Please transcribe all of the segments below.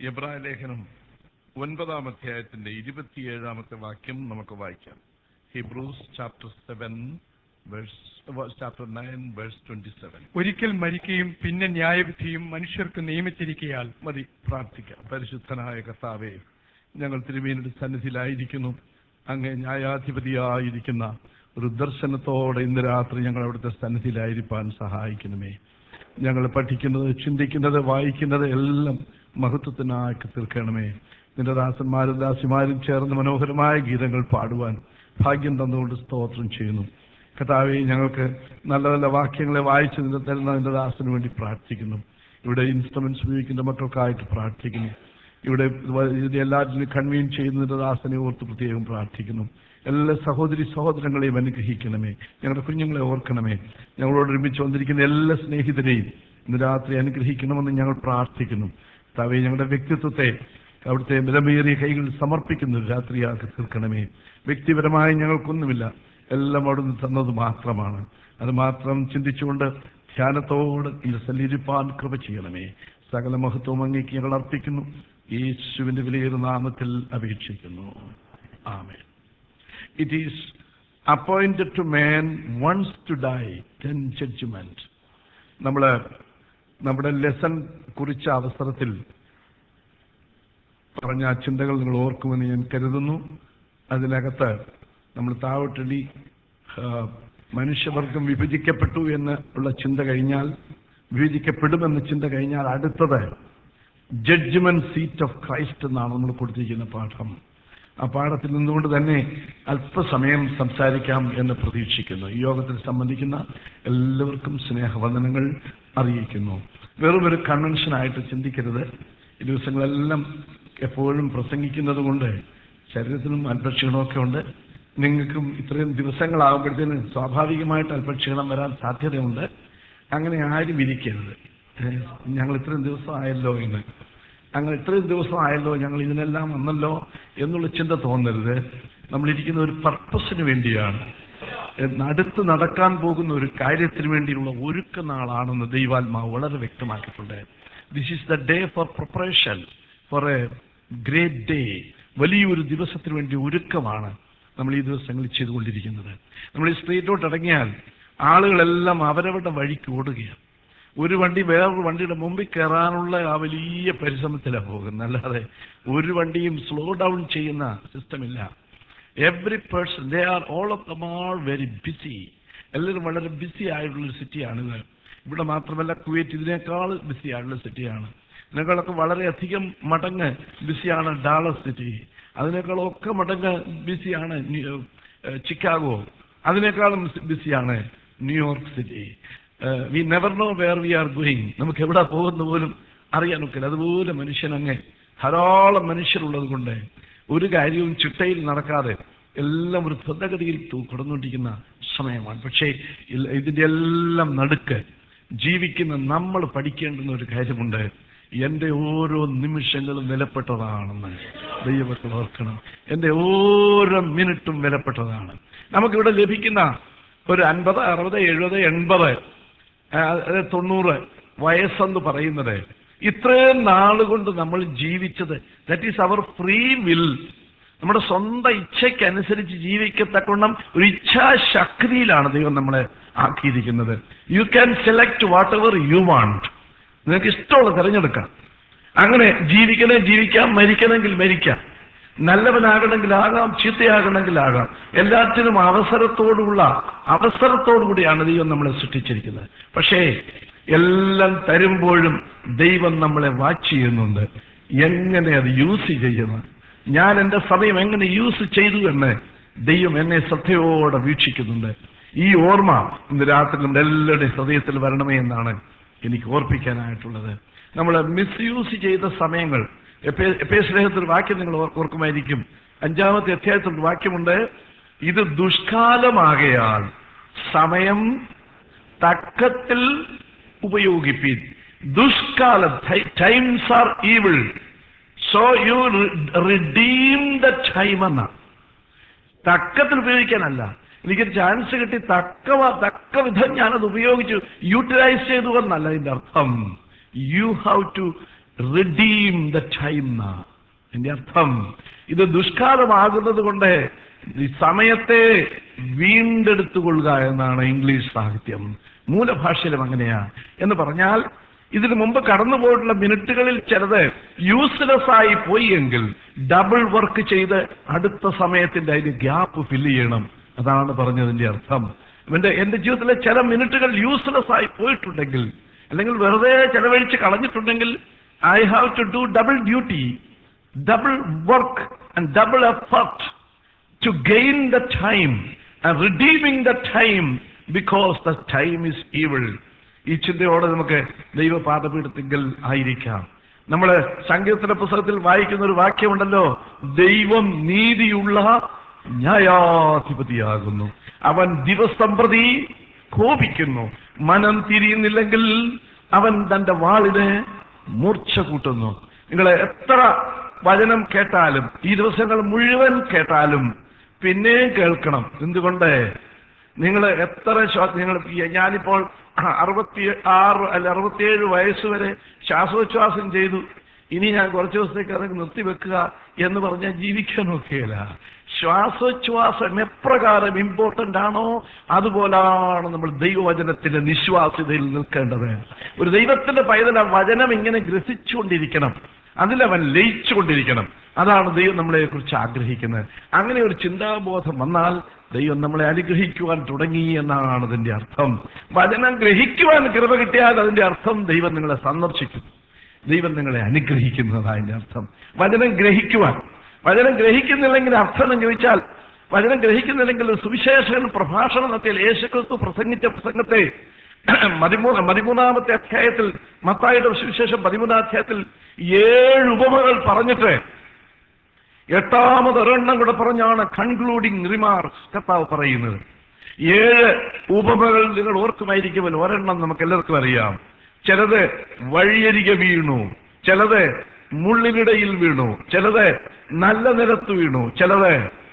എബ്രായ ലേഖനം 9-ാം അധ്യായത്തിന്റെ 27-ാമത്തെ വാക്യം നമുക്ക് വായിക്കാം. Hebrews chapter 9:27. ഒരിക്കൽ മരിക്കുകയും പിന്നെ ന്യായവിധിയും മനുഷ്യർക്ക് നിയമിച്ചിരിക്കയാൽ മതി പ്രാർത്ഥിക്കാം. പരിശുദ്ധനായ കർത്താവേ, ഞങ്ങൾ തിരുമേനിയുടെ സന്നിധിയിലായിരിക്കുന്നു. അങ്ങ് ന്യായാധിപതിയായിരിക്കുന്ന ഒരു ദർശനത്തോടെ ഇന്ന് രാത്രി ഞങ്ങൾ അവിടുത്തെ സന്നിധിയിലായിരിക്കാൻ സഹായിക്കണമേ. ഞങ്ങൾ പഠിക്കുന്നത്, ചിന്തിക്കുന്നത്, വായിക്കുന്നത് എല്ലാം മഹത്വത്തിനാക്കി തീർക്കണമേ. നിന്റെ ദാസന്മാരും ദാസിമാരും ചേർന്ന് മനോഹരമായ ഗീതങ്ങൾ പാടുവാൻ ഭാഗ്യം തന്നുകൊണ്ട് സ്തോത്രം ചെയ്യുന്നു. കർത്താവേ, ഞങ്ങൾക്ക് നല്ല നല്ല വാക്യങ്ങളെ വായിച്ച് തരുന്ന നിന്റെ ദാസന് വേണ്ടി പ്രാർത്ഥിക്കുന്നു. ഇവിടെ ഇൻസ്ട്രുമെന്റ്സ് ഉപയോഗിക്കുന്ന മക്കൾക്കായിട്ട് പ്രാർത്ഥിക്കുന്നു. ഇവിടെ എല്ലാറ്റിനും കൺവീൻ ചെയ്യുന്നതിന്റെ ദാസനെ ഓർത്ത് പ്രത്യേകം പ്രാർത്ഥിക്കുന്നു. എല്ലാ സഹോദരി സഹോദരങ്ങളെയും അനുഗ്രഹിക്കണമേ. ഞങ്ങളുടെ കുഞ്ഞുങ്ങളെ ഓർക്കണമേ. ഞങ്ങളോട് ഒരുമിച്ച് വന്നിരിക്കുന്ന എല്ലാ സ്നേഹിതരെയും ഇന്ന് രാത്രി അനുഗ്രഹിക്കണമെന്ന് ഞങ്ങൾ പ്രാർത്ഥിക്കുന്നു. കർത്താവേ, ഞങ്ങളുടെ വ്യക്തിത്വത്തെ അവിടുത്തെ ബലമേറിയ കൈകളിൽ സമർപ്പിക്കുന്ന രാത്രിയാക്കി തീർക്കണമേ. വ്യക്തിപരമായി ഞങ്ങൾക്കൊന്നുമില്ല, എല്ലാം അവിടുന്ന് തന്നത് മാത്രമാണ്. അത് മാത്രം ചിന്തിച്ചുകൊണ്ട് ധ്യാനത്തോട് ഇന്ന് സന്നിധിപ്പാൻ കൃപ ചെയ്യണമേ. സകല മഹത്വം അങ്ങേക്ക് ഞങ്ങൾ അർപ്പിക്കുന്നു. യേശുവിന്റെ വിലയേറിയ നാമത്തിൽ അപേക്ഷിക്കുന്നു. ആമേൻ. It is appointed to man once to die, then judgment. നമ്മുടെ ലെസൺ കുറിച്ച അവസരത്തിൽ പറഞ്ഞ ചിന്തകൾ നിങ്ങൾ ഓർക്കുമെന്ന് ഞാൻ കരുതുന്നു. അതിനകത്ത് നമ്മൾ താഴോട്ടടി മനുഷ്യവർഗം വിഭജിക്കപ്പെട്ടു എന്ന് ഉള്ള ചിന്ത കഴിഞ്ഞാൽ, വിഭജിക്കപ്പെടുമെന്ന ചിന്ത കഴിഞ്ഞാൽ അടുത്തത് ജഡ്ജ്മെന്റ് സീറ്റ് ഓഫ് ക്രൈസ്റ്റ് എന്നാണ് നമ്മൾ കൊടുത്തിരിക്കുന്ന പാഠം. ആ പാഠത്തിൽ നിന്നുകൊണ്ട് തന്നെ അല്പസമയം സംസാരിക്കാം എന്ന് പ്രതീക്ഷിക്കുന്നു. ഈ യോഗത്തിൽ സംബന്ധിക്കുന്ന എല്ലാവർക്കും സ്നേഹവന്ദനങ്ങൾ അറിയിക്കുന്നു. വെറുമൊരു കൺവെൻഷനായിട്ട് ചിന്തിക്കരുത്. ഈ ദിവസങ്ങളെല്ലാം എപ്പോഴും പ്രസംഗിക്കുന്നത് കൊണ്ട് ശരീരത്തിനും അല്പക്ഷീണമൊക്കെ ഉണ്ട്. നിങ്ങൾക്കും ഇത്രയും ദിവസങ്ങളാകുമ്പോഴത്തേന് സ്വാഭാവികമായിട്ട് അല്പക്ഷീണം വരാൻ സാധ്യതയുണ്ട്. അങ്ങനെ ആരും ഇരിക്കരുത്. ഞങ്ങൾ ഇത്രയും ദിവസമായല്ലോ എന്ന്, ഞങ്ങൾ ഇത്രയും ദിവസമായല്ലോ, ഞങ്ങൾ ഇതിനെല്ലാം വന്നല്ലോ എന്നുള്ള ചിന്ത തോന്നരുത്. നമ്മളിരിക്കുന്ന ഒരു പർപ്പസിന് വേണ്ടിയാണ്. അടുത്ത് നടക്കാൻ പോകുന്ന ഒരു കാര്യത്തിന് വേണ്ടിയുള്ള ഒരുക്ക നാളാണെന്ന് ദൈവാത്മാവ് വളരെ വ്യക്തമാക്കിയിട്ടുണ്ട്. This is the day for preparation for a great day. വലിയൊരു ദിവസത്തിന് വേണ്ടി ഒരുക്കമാണ് നമ്മൾ ഈ ദിവസങ്ങളിൽ ചെയ്തുകൊണ്ടിരിക്കുന്നത്. നമ്മൾ ഈ സ്ട്രീറ്റിലോട്ട് ഇറങ്ങിയാൽ ആളുകളെല്ലാം അവരവരുടെ വഴിക്ക് ഓടുകയാണ്. ഒരു വണ്ടി വേറൊരു വണ്ടിയുടെ മുമ്പിൽ കയറാനുള്ള ആ വലിയ പരിശ്രമത്തിലാണ് പോകുന്നത്. അല്ലാതെ ഒരു വണ്ടിയും സ്ലോ ഡൗൺ ചെയ്യുന്ന സിസ്റ്റമില്ല. Every person, they are all of them are very busy. എല്ലാവരും വളരെ ബിസി ആയിട്ടുള്ളൊരു സിറ്റിയാണിത്. ഇവിടെ മാത്രമല്ല, കുവൈറ്റ് ഇതിനേക്കാൾ ബിസി ആയിട്ടുള്ള സിറ്റിയാണ്. ഇതിനേക്കാളൊക്കെ വളരെയധികം മടങ്ങ് ബിസിയാണ് ഡാളസ് സിറ്റി. അതിനേക്കാളൊക്കെ മടങ്ങ് ബിസിയാണ് ചിക്കാഗോ. അതിനേക്കാളും ബിസിയാണ് New York city. We never know where we are going. നമുക്ക് എവിടെ പോകുന്ന പോലും അറിയാൻ ഒക്കില്ല. അതുപോലെ മനുഷ്യനങ്ങ് ധാരാളം മനുഷ്യരുള്ളത് കൊണ്ട് ഒരു കാര്യവും ചിട്ടയിൽ നടക്കാതെ എല്ലാം ഒരു ദ്രുതഗതിയിൽ കടന്നുകൊണ്ടിരിക്കുന്ന സമയമാണ്. പക്ഷേ ഇതിൻ്റെ എല്ലാം നടുക്ക് ജീവിക്കുന്ന നമ്മൾ പഠിക്കേണ്ടുന്ന ഒരു കാര്യമുണ്ട്. എൻ്റെ ഓരോ നിമിഷങ്ങളും വിലപ്പെട്ടതാണെന്ന് ദൈവമക്കൾ ഓർക്കണം. എൻ്റെ ഓരോ മിനിറ്റും വിലപ്പെട്ടതാണ്. നമുക്കിവിടെ ലഭിക്കുന്ന ഒരു 50, 60, 70, 80, 90 വയസ്സെന്ന് പറയുന്നത് ഇത്രയും നാളുകൊണ്ട് നമ്മൾ ജീവിച്ചത്, that is our free will. നമ്മുടെ സ്വന്തം ഇച്ഛയ്ക്കനുസരിച്ച് ജീവിക്കത്തക്കൊണ്ണം ഒരു ഇച്ഛാശക്തിയിലാണ് ദൈവം നമ്മളെ ആക്കിയിരിക്കുന്നത്. You can select whatever you want. നിങ്ങൾക്ക് ഇഷ്ടമുള്ള തിരഞ്ഞെടുക്കാം. അങ്ങനെ ജീവിക്കണേ ജീവിക്കാം, മരിക്കണമെങ്കിൽ മരിക്കാം, നല്ലവനാകണമെങ്കിൽ ആകാം, ചീത്തയാകണമെങ്കിൽ ആകാം. എല്ലാത്തിനും അവസരത്തോടുകൂടിയാണ് ദൈവം നമ്മളെ സൃഷ്ടിച്ചിരിക്കുന്നത്. പക്ഷേ എല്ലാം തരുമ്പോഴും ദൈവം നമ്മളെ വാച്ച് ചെയ്യുന്നുണ്ട്. എങ്ങനെ അത് യൂസ് ചെയ്യുന്നു, ഞാൻ എൻ്റെ സമയം എങ്ങനെ യൂസ് ചെയ്തു എന്ന് ദൈവം എന്നെ ശ്രദ്ധയോടെ വീക്ഷിക്കുന്നുണ്ട്. ഈ ഓർമ്മ ഇന്ന് രാത്രി നമ്മുടെ എല്ലാവരുടെയും ഹൃദയത്തിൽ വരണമേ എന്നാണ് എനിക്ക് ഓർപ്പിക്കാനായിട്ടുള്ളത്. നമ്മൾ മിസ്യൂസ് ചെയ്ത സമയങ്ങൾ, എഫേസ്യർ വാക്യം നിങ്ങൾ ഓർക്കുമായിരിക്കും. 5-ാമത്തെ അധ്യായത്തിൽ വാക്യമുണ്ട്, ഇത് ദുഷ്കാലമാകയാൽ സമയം തക്കത്തിൽ ഉപയോഗിപ്പീൻ. ദുഷ്കാലം, times are evil, so you redeem the time എന്ന. തക്കത്തിൽ ഉപയോഗിക്കാനല്ല, എനിക്കൊരു ചാൻസ് കിട്ടി തക്ക വിധം ഞാനത് ഉപയോഗിച്ചു, യൂട്ടിലൈസ് ചെയ്തു എന്നല്ല ഇതിൻ്റെ അർത്ഥം. You have to redeem the time. എന്റെ അർത്ഥം ഇത് ദുഷ്കാലമാകുന്നത് കൊണ്ട് ഈ സമയത്തെ വീണ്ടെടുത്തുകൊള്ളുക എന്നാണ് ഇംഗ്ലീഷ് സാഹിത്യം. മൂലഭാഷയിലും അങ്ങനെയാ. എന്ന് പറഞ്ഞാൽ ഇതിനു മുമ്പ് കടന്നുപോയിട്ടുള്ള മിനിറ്റുകളിൽ ചിലത് യൂസ്ലെസ് ആയി പോയി എങ്കിൽ ഡബിൾ വർക്ക് ചെയ്ത് അടുത്ത സമയത്തിന്റെ അതിന് ഗ്യാപ്പ് ഫില്ല് ചെയ്യണം. അതാണ് പറഞ്ഞതിന്റെ അർത്ഥം. എന്റെ ജീവിതത്തിലെ ചില മിനിറ്റുകൾ യൂസ്ലെസ് ആയി പോയിട്ടുണ്ടെങ്കിൽ, അല്ലെങ്കിൽ വെറുതെ ചെലവഴിച്ച് കളഞ്ഞിട്ടുണ്ടെങ്കിൽ, I have to do double duty, double work and double effort to gain the time and redeeming the time because the time is evil. ഈ ചിന്തയോടെ നമുക്ക് ദൈവപാദപീഠത്തിങ്കൽ ആയിരിക്കാം. നമ്മൾ സങ്കീർത്തന പുസ്തകത്തിൽ വായിക്കുന്ന ഒരു വാക്യമുണ്ടല്ലോ, ദൈവം നീതിയുള്ള ന്യായാധിപതിയാകുന്നു, അവൻ ദിവസം പ്രതി കോപിക്കുന്നു, മനം തിരിയുന്നില്ലെങ്കിൽ അവൻ തന്റെ വാളിനെ മൂർച്ച കൂട്ടുന്നു. നിങ്ങൾ എത്ര വചനം കേട്ടാലും, ഈ ദിവസങ്ങൾ മുഴുവൻ കേട്ടാലും പിന്നെയും കേൾക്കണം. എന്തുകൊണ്ട്? നിങ്ങൾ എത്ര ഞാനിപ്പോൾ 66 അല്ല 67 വയസ്സ് വരെ ശ്വാസോച്ഛ്വാസം ചെയ്തു, ഇനി ഞാൻ കുറച്ച് ദിവസത്തേക്ക് അതൊക്കെ നിർത്തിവെക്കുക എന്ന് പറഞ്ഞാൽ ജീവിക്കാൻ നോക്കുകയില്ല. ശ്വാസോച്ഛ്വാസം എപ്രകാരം ഇമ്പോർട്ടന്റ് ആണോ അതുപോലാണ് നമ്മൾ ദൈവവചനത്തിന്റെ നിശ്വാസ്യതയിൽ നിൽക്കേണ്ടത്. ഒരു ദൈവത്തിന്റെ പൈതൽ വചനം ഇങ്ങനെ ഗ്രസിച്ചുകൊണ്ടിരിക്കണം, അതിലവൻ ലയിച്ചുകൊണ്ടിരിക്കണം. അതാണ് ദൈവം നമ്മളെ കുറിച്ച് ആഗ്രഹിക്കുന്നത്. അങ്ങനെ ഒരു ചിന്താബോധം വന്നാൽ ദൈവം നമ്മളെ അനുഗ്രഹിക്കുവാൻ തുടങ്ങി എന്നാണ് അതിന്റെ അർത്ഥം. വചനം ഗ്രഹിക്കുവാൻ കൃപ കിട്ടിയാൽ അതിന്റെ അർത്ഥം ദൈവം നിങ്ങളെ സന്ദർശിക്കും, ദൈവം നിങ്ങളെ അനുഗ്രഹിക്കുന്നതാണ് അതിന്റെ അർത്ഥം. വചനം ഗ്രഹിക്കുന്നില്ലെങ്കിൽ അർത്ഥം എന്ന് ചോദിച്ചാൽ, വചനം ഗ്രഹിക്കുന്നില്ലെങ്കിൽ സുവിശേഷകൻ പ്രഭാഷണം നടത്തിയാൽ യേശുക്രിസ്തു പ്രസംഗിച്ച പ്രസംഗത്തെ 13-ാമത്തെ അധ്യായത്തിൽ, മത്തായിയുടെ സുവിശേഷം 13-ാം അധ്യായത്തിൽ 7 ഉപമകൾ പറഞ്ഞിട്ട് 8ാമത് ഒരെണ്ണം കൂടെ പറഞ്ഞാണ് കൺക്ലൂഡിങ് റിമാർക്സ് കർത്താവ് പറയുന്നത്. 7 ഉപമകൾ നിങ്ങൾ ഓർക്കുമായിരിക്കുമല്ലോ. ഒരെണ്ണം നമുക്ക് എല്ലാവർക്കും അറിയാം. ചിലത് വഴിയരികെ വീണു, ചിലത് മുള്ളിനിടയിൽ വീണു, ചിലത് നല്ല നിലത്ത് വീണു, ചിലത്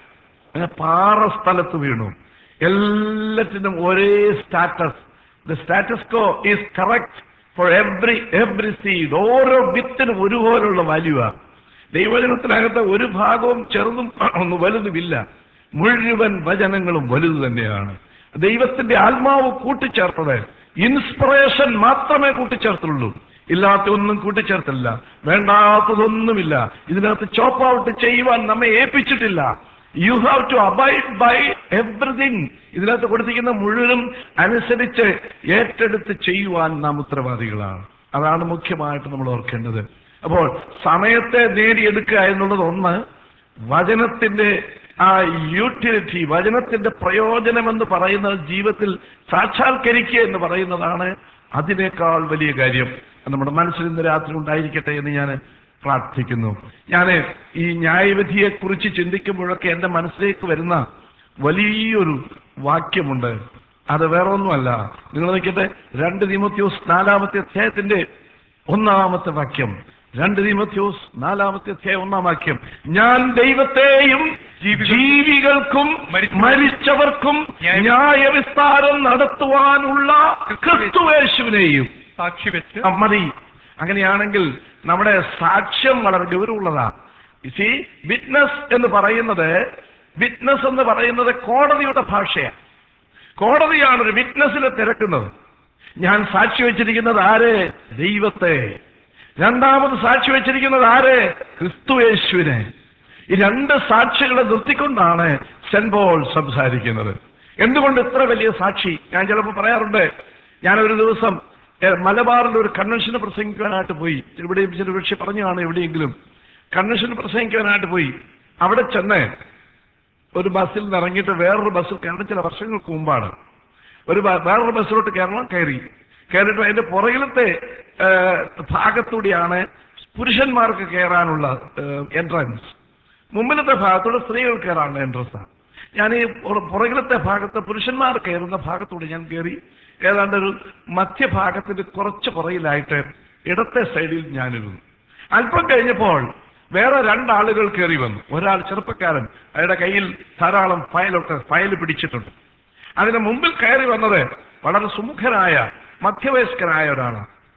പാറ സ്ഥലത്ത് വീണു. എല്ലാത്തിനും ഒരേ status. The status quo is correct for every seed. ഓരോ വിത്തിനും ഒരുപോലുള്ള വാല്യൂവാണ്. ദൈവവചനത്തിനകത്ത് ഒരു ഭാഗവും ചെറുതും ഒന്നും വലുതുമില്ല. മുഴുവൻ വചനങ്ങളും വലുത് തന്നെയാണ്. ദൈവത്തിന്റെ ആത്മാവ് കൂട്ടിച്ചേർത്തത്, ഇൻസ്പിറേഷൻ മാത്രമേ കൂട്ടിച്ചേർത്തുള്ളൂ, ഇല്ലാത്ത ഒന്നും കൂട്ടിച്ചേർത്തില്ല. വേണ്ടാത്തതൊന്നുമില്ല ഇതിനകത്ത്. ചോപ്പ് ഔട്ട് ചെയ്യുവാൻ നമ്മെ ഏൽപ്പിച്ചിട്ടില്ല. You have to abide by everything. ഇതിനകത്ത് കൊടുത്തിരിക്കുന്ന മുഴുവനും അനുസരിച്ച് ഏറ്റെടുത്ത് ചെയ്യുവാൻ നാം ഉത്തരവാദികളാണ്. അതാണ് മുഖ്യമായിട്ട് നമ്മൾ ഓർക്കേണ്ടത്. അപ്പോൾ സമയത്തെ നേടിയെടുക്കുക എന്നുള്ളത് ഒന്ന്. വചനത്തിന്റെ ആ യൂട്ടിലിറ്റി, വചനത്തിന്റെ പ്രയോജനം എന്ന് പറയുന്നത് ജീവിതത്തിൽ സാക്ഷാത്കരിക്കുക എന്ന് പറയുന്നതാണ് അതിനേക്കാൾ വലിയ കാര്യം. നമ്മുടെ മനസ്സിൽ ഇന്ന് രാത്രി ഉണ്ടായിരിക്കട്ടെ എന്ന് ഞാൻ പ്രാർത്ഥിക്കുന്നു. ഞാൻ ഈ ന്യായവിധിയെ കുറിച്ച് ചിന്തിക്കുമ്പോഴൊക്കെ എൻ്റെ മനസ്സിലേക്ക് വരുന്ന വലിയൊരു വാക്യമുണ്ട്. അത് വേറെ ഒന്നുമല്ല. നിങ്ങൾ നോക്കിയിട്ട് 2 തീമോഥെയോസ് 4-ാമത്തെ അധ്യായത്തിന്റെ 1-ാമത്തെ വാക്യം. 2 തീമോഥെയോസ് 4-ാമത്തെ അധ്യായം 1-ാം വാക്യം. ഞാൻ ദൈവത്തെയും ജീവികൾക്കും മരിച്ചവർക്കും ന്യായവിസ്താരം നടത്തുവാനുള്ള ക്രിസ്തുയേശുവിനെയും സാക്ഷി വെച്ച് മതി. അങ്ങനെയാണെങ്കിൽ നമ്മുടെ സാക്ഷ്യം വളരെ ഗൗരവമുള്ളതാണ്. വിറ്റ്നസ് എന്ന് പറയുന്നത് കോടതിയുടെ ഭാഷയാണ്. കോടതിയാണ് ഒരു വിറ്റ്നസിനെ തിരക്കുന്നത്. ഞാൻ സാക്ഷി വെച്ചിരിക്കുന്നത് ആരെ? ദൈവത്തെ. രണ്ടാമത് സാക്ഷി വെച്ചിരിക്കുന്നത് ആരെ? ക്രിസ്തുയേശുവിനെ. ഈ 2 സാക്ഷികളെ നിർത്തിക്കൊണ്ടാണ് സെന്റ് പോൾ സംസാരിക്കുന്നത്. എന്തുകൊണ്ട് ഇത്ര വലിയ സാക്ഷി? ഞാൻ ചിലപ്പോൾ പറയാറുണ്ട്, ഞാനൊരു ദിവസം മലബാറിൽ ഒരു കൺവെൻഷന് പ്രസംഗിക്കാനായിട്ട് പോയി. ഇവിടെയും ചില പക്ഷേ പറഞ്ഞു കാണും, എവിടെയെങ്കിലും കൺവെൻഷന് പ്രസംഗിക്കാനായിട്ട് പോയി. അവിടെ ചെന്ന് ഒരു ബസ്സിൽ നിന്ന് ഇറങ്ങിയിട്ട് വേറൊരു ബസ്സിൽ കയറണം. ചില വർഷങ്ങൾക്ക് മുമ്പാണ്. വേറൊരു ബസ്സിലോട്ട് കയറിയിട്ട് അതിന്റെ പുറകിലത്തെ ഭാഗത്തൂടെയാണ് പുരുഷന്മാർക്ക് കയറാനുള്ള എൻട്രൻസ്, മുമ്പിലത്തെ ഭാഗത്തൂടെ സ്ത്രീകൾ കയറാനുള്ള എൻട്രൻസാണ്. ഞാൻ ഈ പുറകിലത്തെ ഭാഗത്ത് പുരുഷന്മാർ കയറുന്ന ഭാഗത്തൂടെ ഞാൻ കയറി. ഏതാണ്ട് ഒരു മധ്യഭാഗത്തിന്റെ കുറച്ച് പുറകിലായിട്ട് ഇടത്തെ സൈഡിൽ ഞാനിരുന്നു. അല്പം കഴിഞ്ഞപ്പോൾ വേറെ 2 ആളുകൾ കയറി വന്നു. ഒരാൾ ചെറുപ്പക്കാരൻ, അയാളുടെ കയ്യിൽ ധാരാളം ഫയൽ പിടിച്ചിട്ടുണ്ട്. അതിന് മുമ്പിൽ കയറി വന്നത് വളരെ സുമുഖനായ മധ്യവയസ്കനായ ഒരാളാണ്.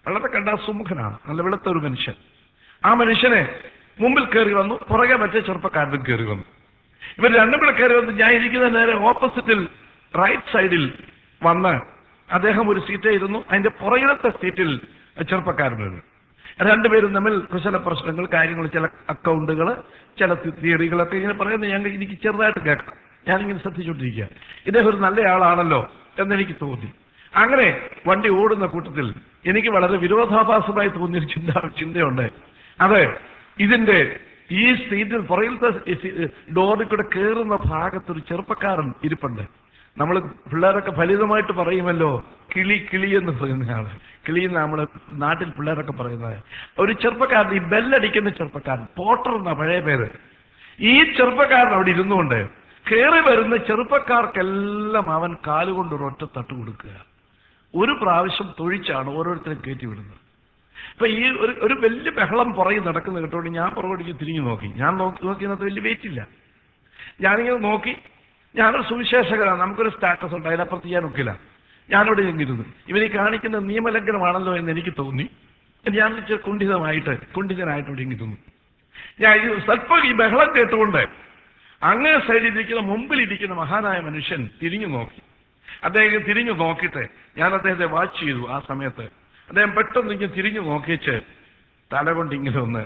വളരെ കണ്ടാ സുമുഖനാണ്, നല്ല വെളുത്ത ഒരു മനുഷ്യൻ. ആ മനുഷ്യനെ മുമ്പിൽ കയറി വന്നു, പുറകെ മറ്റേ ചെറുപ്പക്കാരനും കയറി വന്നു. ഇവർ രണ്ടും കൂടെ കയറി വന്ന് ഞാൻ ഇരിക്കുന്ന നേരെ ഓപ്പോസിറ്റിൽ റൈറ്റ് സൈഡിൽ വന്ന് അദ്ദേഹം ഒരു സീറ്റേ ഇരുന്നു, അതിന്റെ പുറകിലത്തെ സീറ്റിൽ ചെറുപ്പക്കാരനായിരുന്നു. രണ്ടുപേരും തമ്മിൽ കുശല പ്രശ്നങ്ങൾ, കാര്യങ്ങൾ, ചില അക്കൗണ്ടുകൾ, ചില തിയറികളൊക്കെ ഇങ്ങനെ പറയുന്നത് എനിക്ക് ചെറുതായിട്ട് കേൾക്കാം. ഞാനിങ്ങനെ ശ്രദ്ധിച്ചുകൊണ്ടിരിക്കുക. ഇദ്ദേഹം ഒരു നല്ല ആളാണല്ലോ എന്നെനിക്ക് തോന്നി. അങ്ങനെ വണ്ടി ഓടുന്ന കൂട്ടത്തിൽ എനിക്ക് വളരെ വിരോധാഭാസമായി തോന്നിയൊരു ചിന്തയുണ്ട്. അത് ഇതിന്റെ ഈ സീറ്റിൽ പുറകിലത്തെ ഡോറിൽ കൂടെ കയറുന്ന ഭാഗത്തൊരു ചെറുപ്പക്കാരൻ ഇരിപ്പുണ്ട്. നമ്മൾ പിള്ളേരൊക്കെ ഫലിതമായിട്ട് പറയുമല്ലോ, കിളി എന്ന് പറയുന്നയാള്. കിളി എന്ന് നമ്മള് നാട്ടിൽ പിള്ളേരൊക്കെ പറയുന്നത്. ഒരു ചെറുപ്പക്കാരൻ, ഈ ബെല്ലടിക്കുന്ന ചെറുപ്പക്കാരൻ, പോട്ടർ എന്നാ പഴയ പേര്. ഈ ചെറുപ്പക്കാരൻ അവിടെ ഇരുന്നുകൊണ്ട് കയറി വരുന്ന ചെറുപ്പക്കാർക്കെല്ലാം അവൻ കാലുകൊണ്ട് ഒരൊറ്റ തട്ട് കൊടുക്കുക. ഒരു പ്രാവശ്യം തൊഴിച്ചാണ് ഓരോരുത്തരും കയറ്റി വിടുന്നത്. അപ്പൊ ഈ ഒരു വലിയ ബഹളം പുറകെ നടക്കുന്ന കേട്ടോണ്ട് ഞാൻ പുറകോട്ടേക്ക് തിരിഞ്ഞു നോക്കി. ഞാൻ നോക്കിയത് വലിയ വെയിറ്റ് ഇല്ല. ഞാനിങ്ങനെ നോക്കി. ഞാനൊരു സുവിശേഷകനാണ്, നമുക്കൊരു സ്റ്റാറ്റസ് ഉണ്ട്, അതിനപ്പുറത്ത് ഞാൻ ഒക്കില്ല. ഞാനിവിടെ ഇരുന്നു. ഇവര് കാണിക്കുന്ന നിയമലംഘനമാണല്ലോ എന്ന് എനിക്ക് തോന്നി. ഞാൻ കുണ്ഠിതനായിട്ട് ഇവിടെ ഇരുന്നു. ഞാൻ സ്വല്പം ഈ ബഹളം കേട്ടുകൊണ്ട് അങ്ങേ സൈഡിലിരിക്കുന്ന മുമ്പിലിരിക്കുന്ന മഹാനായ മനുഷ്യൻ തിരിഞ്ഞു നോക്കി. അദ്ദേഹം തിരിഞ്ഞു നോക്കിയിട്ട് ഞാൻ അദ്ദേഹത്തെ വാച്ച് ചെയ്തു. ആ സമയത്ത് അദ്ദേഹം പെട്ടെന്ന് ഇങ്ങനെ തിരിഞ്ഞു നോക്കിച്ച് തല കൊണ്ട് ഇങ്ങനെ ഒന്ന്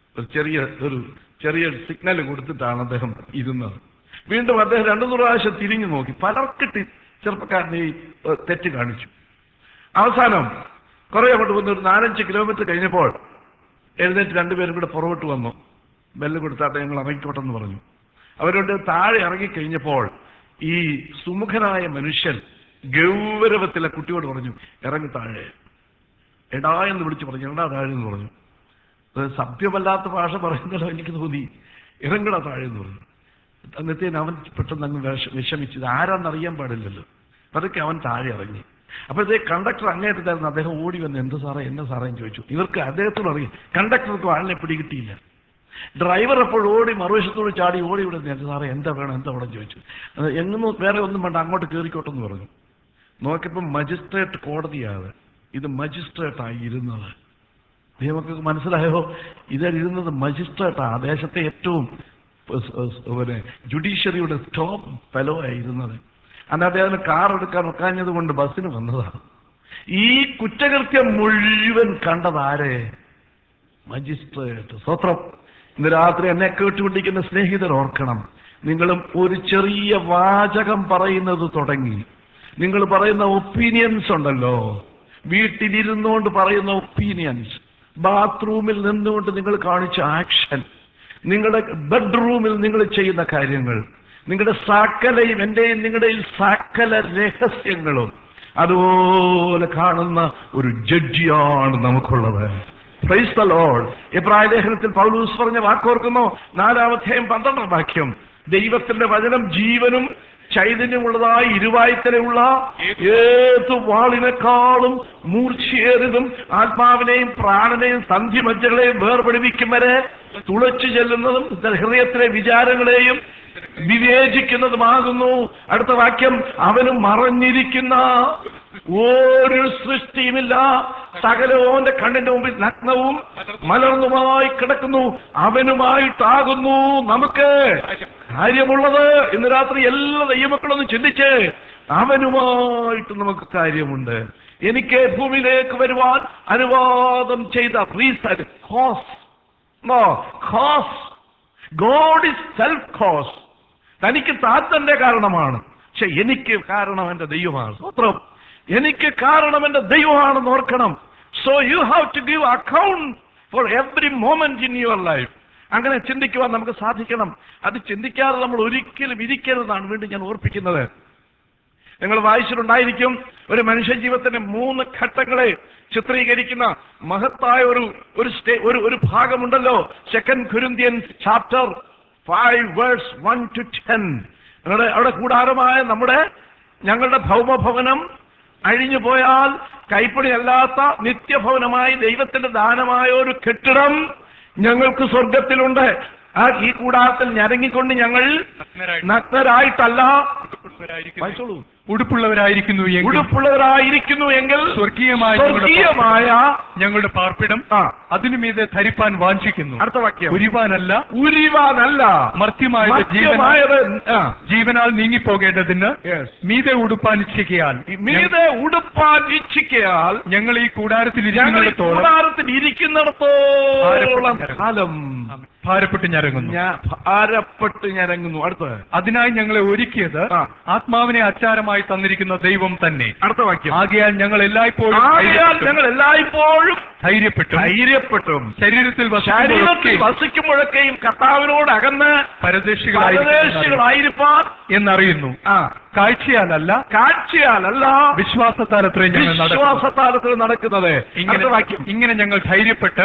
ചെറിയ സിഗ്നൽ കൊടുത്തിട്ടാണ് അദ്ദേഹം ഇരുന്നത്. വീണ്ടും അദ്ദേഹം 2-3 പ്രാവശ്യം തിരിഞ്ഞു നോക്കി. പലർക്കിട്ട് ചെറുപ്പക്കാരനെ തെറ്റ് കാണിച്ചു. അവസാനം കുറെ അങ്ങോട്ട് വന്ന് ഒരു 4-5 കിലോമീറ്റർ കഴിഞ്ഞപ്പോൾ എഴുന്നേറ്റ് രണ്ടുപേരും കൂടെ പുറകോട്ട് വന്നു. ബെല്ല് കൊടുത്താട്ടെ, ഞങ്ങൾ ഇറങ്ങിക്കോട്ടെന്ന് പറഞ്ഞു. അവരോട് താഴെ ഇറങ്ങിക്കഴിഞ്ഞപ്പോൾ ഈ സുമുഖനായ മനുഷ്യൻ ഗൗരവത്തിലെ കുട്ടിയോട് പറഞ്ഞു, ഇറങ്ങി താഴെ, എടാ എന്ന് വിളിച്ചു പറഞ്ഞു. എടാ താഴെ എന്ന് പറഞ്ഞു. സഭ്യമല്ലാത്ത ഭാഷ പറയുന്നല്ലോ എനിക്ക് തോന്നി. ഇറങ്ങടാ താഴെ എന്ന് പറഞ്ഞു. അന്നത്തേന് അവൻ പെട്ടെന്ന് അങ്ങ് വിഷമിച്ചത് ആരാന്നറിയാൻ പാടില്ലല്ലോ. അതൊക്കെ അവൻ താഴെ ഇറങ്ങി. അപ്പോഴത്തെ കണ്ടക്ടർ അങ്ങേറ്റത്തായിരുന്നു. അദ്ദേഹം ഓടി വന്ന് എന്നെ സാറേ ചോദിച്ചു. ഇവർക്ക് അദ്ദേഹത്തോട് അറിയാം, കണ്ടക്ടർക്ക് ആളിനെ പിടികിട്ടിയില്ല. ഡ്രൈവർ അപ്പോൾ ഓടി മറുവശത്തോട് ചാടി ഓടി ഇവിടെ സാറേ എന്താ വേണം ചോദിച്ചു. എങ്ങും വേറെ ഒന്നും വേണ്ട, അങ്ങോട്ട് കയറിക്കോട്ടെന്ന് പറഞ്ഞു. നോക്കിയപ്പോൾ മജിസ്ട്രേറ്റ് കോടതിയാണ്. ഇത് മജിസ്ട്രേറ്റായി ഇരുന്നത്. നമുക്ക് മനസ്സിലായോ? ഇതിരുന്നത് മജിസ്ട്രേറ്റാണ്. ആ ദേശത്തെ ഏറ്റവും ജുഡീഷ്യറിയുടെ ടോപ്പ് ഫെലോ ആയിരുന്നത്. അന്ന് അദ്ദേഹത്തിന് കാർ എടുക്കാൻ ഒക്കാഞ്ഞത് കൊണ്ട് ബസ്സിന് വന്നതാണ്. ഈ കുറ്റകൃത്യം മുഴുവൻ കണ്ടതാരെ? മജിസ്ട്രേറ്റ്. സ്വത്രം. ഇന്ന് രാത്രി എന്നെ കേട്ടുകൊണ്ടിരിക്കുന്ന സ്നേഹിതർ ഓർക്കണം, നിങ്ങളും ഒരു ചെറിയ വാചകം പറയുന്നത് തുടങ്ങി. നിങ്ങൾ പറയുന്ന ഒപ്പീനിയൻസ് ഉണ്ടല്ലോ, വീട്ടിലിരുന്നുകൊണ്ട് പറയുന്ന ഒപ്പീനിയൻസ്, ബാത്റൂമിൽ നിന്നുകൊണ്ട് നിങ്ങൾ കാണിച്ച ആക്ഷൻ, നിങ്ങളുടെ ബെഡ്റൂമിൽ നിങ്ങൾ ചെയ്യുന്ന കാര്യങ്ങൾ, നിങ്ങളുടെ സകലയും എന്റെയും നിങ്ങളുടെയും സകല രഹസ്യങ്ങളും അതുപോലെ കാണുന്ന ഒരു ജഡ്ജിയാണ് നമുക്കുള്ളത്. Praise the Lord. എബ്രായ ലേഖനത്തിൽ പൗലോസ് പറഞ്ഞ വാക്കോർക്കുന്നു, 4-ാം അധ്യായം 12-ാം വാക്യം, ദൈവത്തിന്റെ വചനം ജീവനും ചൈതന്യമുള്ളതായി ഇരുവായ്ത്തലയുള്ള ഏത് വാളിനേക്കാളും മൂർച്ചയേറിയതും ആത്മാവിനെയും പ്രാണനെയും സന്ധിമജ്ജകളെയും വേർപെടുവിക്കും വരെ തുളച്ചു ചെല്ലുന്നതും ഹൃദയത്തിലെ വിചാരങ്ങളെയും വിവേചിക്കുന്നതുമാകുന്നു. അടുത്ത വാക്യം, അവനും മറഞ്ഞിരിക്കുന്ന ഒരു സൃഷ്ടിയുമില്ല, സകലവും അവന്റെ കണ്ണിന്റെ മുമ്പിൽ നഗ്നവും മലർന്നുമായി കിടക്കുന്നു, അവനുമായിട്ടാകുന്നു നമുക്ക് കാര്യമുള്ളത്. ഇന്ന് രാത്രി എല്ലാ ദൈവമക്കളൊന്ന് ചിന്തിച്ച്, അവനുമായിട്ട് നമുക്ക് കാര്യമുണ്ട്. എനിക്ക് ഭൂമിയിലേക്ക് വരുവാൻ അനുവാദം ചെയ്ത reason, cause. God is self cause. തനിക്ക് താത്തന്റെ കാരണമാണ്, പക്ഷെ എനിക്ക് കാരണം എന്റെ ദൈവമാണ്. സ്വത്രം. എനിക്ക് കാരണം എന്റെ ദൈവമാണെന്ന് ഓർക്കണം. So you have to give account for every moment in your life. അങ്ങനെ ചിന്തിക്കുവാൻ നമുക്ക് സാധിക്കണം. അത് ചിന്തിക്കാതെ നമ്മൾ ഒരിക്കലും ഇരിക്കരുതെന്നാണ് വീണ്ടും ഞാൻ ഓർപ്പിക്കുന്നത്. നിങ്ങൾ വായിച്ചിട്ടുണ്ടായിരിക്കും, ഒരു മനുഷ്യ ജീവിതത്തിന്റെ 3 ഘട്ടങ്ങളെ ചിത്രീകരിക്കുന്ന മഹത്തായ ഒരു ഭാഗമുണ്ടല്ലോ. 2 Corinthians chapter 5 verse 1-10. അവിടെ കൂടാരമായ ഞങ്ങളുടെ ഭൗമഭവനം അഴിഞ്ഞു പോയാൽ കൈപ്പണി അല്ലാത്ത നിത്യഭവനമായി ദൈവത്തിന്റെ ദാനമായ ഒരു കെട്ടിടം ഞങ്ങൾക്ക് സ്വർഗത്തിലുണ്ട്. ഈ കൂടാരത്തിൽ ഞരങ്ങിക്കൊണ്ട് ഞങ്ങൾ നഗ്നരായിട്ടല്ല, വായിച്ചോളൂ, ഉടുപ്പുള്ളവരായിരിക്കുന്നു എങ്കിൽ സ്വർഗീയമായ ഞങ്ങളുടെ പാർപ്പിടം അതിനുമീതെ ധരിപ്പാൻ വാഞ്ചിക്കുന്നു. അടുത്ത വാക്യം, ഉരിവാനല്ല മർത്യമായത് ജീവനാൽ നീങ്ങിപ്പോകേണ്ടതിന് മീതെ ഉടുപ്പാൻ ഇച്ഛിക്കയാൽ ഞങ്ങൾ ഈ കൂടാരത്തിൽ ഇരിക്കുന്നിടത്തോളം കാലം ഭാരപ്പെട്ട് ഞരങ്ങുന്നു. അടുത്ത്, അതിനായി ഞങ്ങളെ ഒരുക്കിയത് ആത്മാവിനെ അച്ചാരമായി തന്നിരിക്കുന്ന ദൈവം തന്നെ. അടുത്ത വാക്യം, ആകയാൽ ഞങ്ങൾ എല്ലായ്പ്പോഴും ധൈര്യപ്പെട്ടും ശരീരത്തിൽ വസിക്കുമ്പോഴൊക്കെയും കർത്താവിനോട് അകന്ന് പരദേശികളായിരിക്കാൻ എന്നറിയുന്നു. കാഴ്ചയാലല്ല വിശ്വാസത്താലത്രേ നടക്കുന്നത്. ഇങ്ങനെ ഞങ്ങൾ ധൈര്യപ്പെട്ട്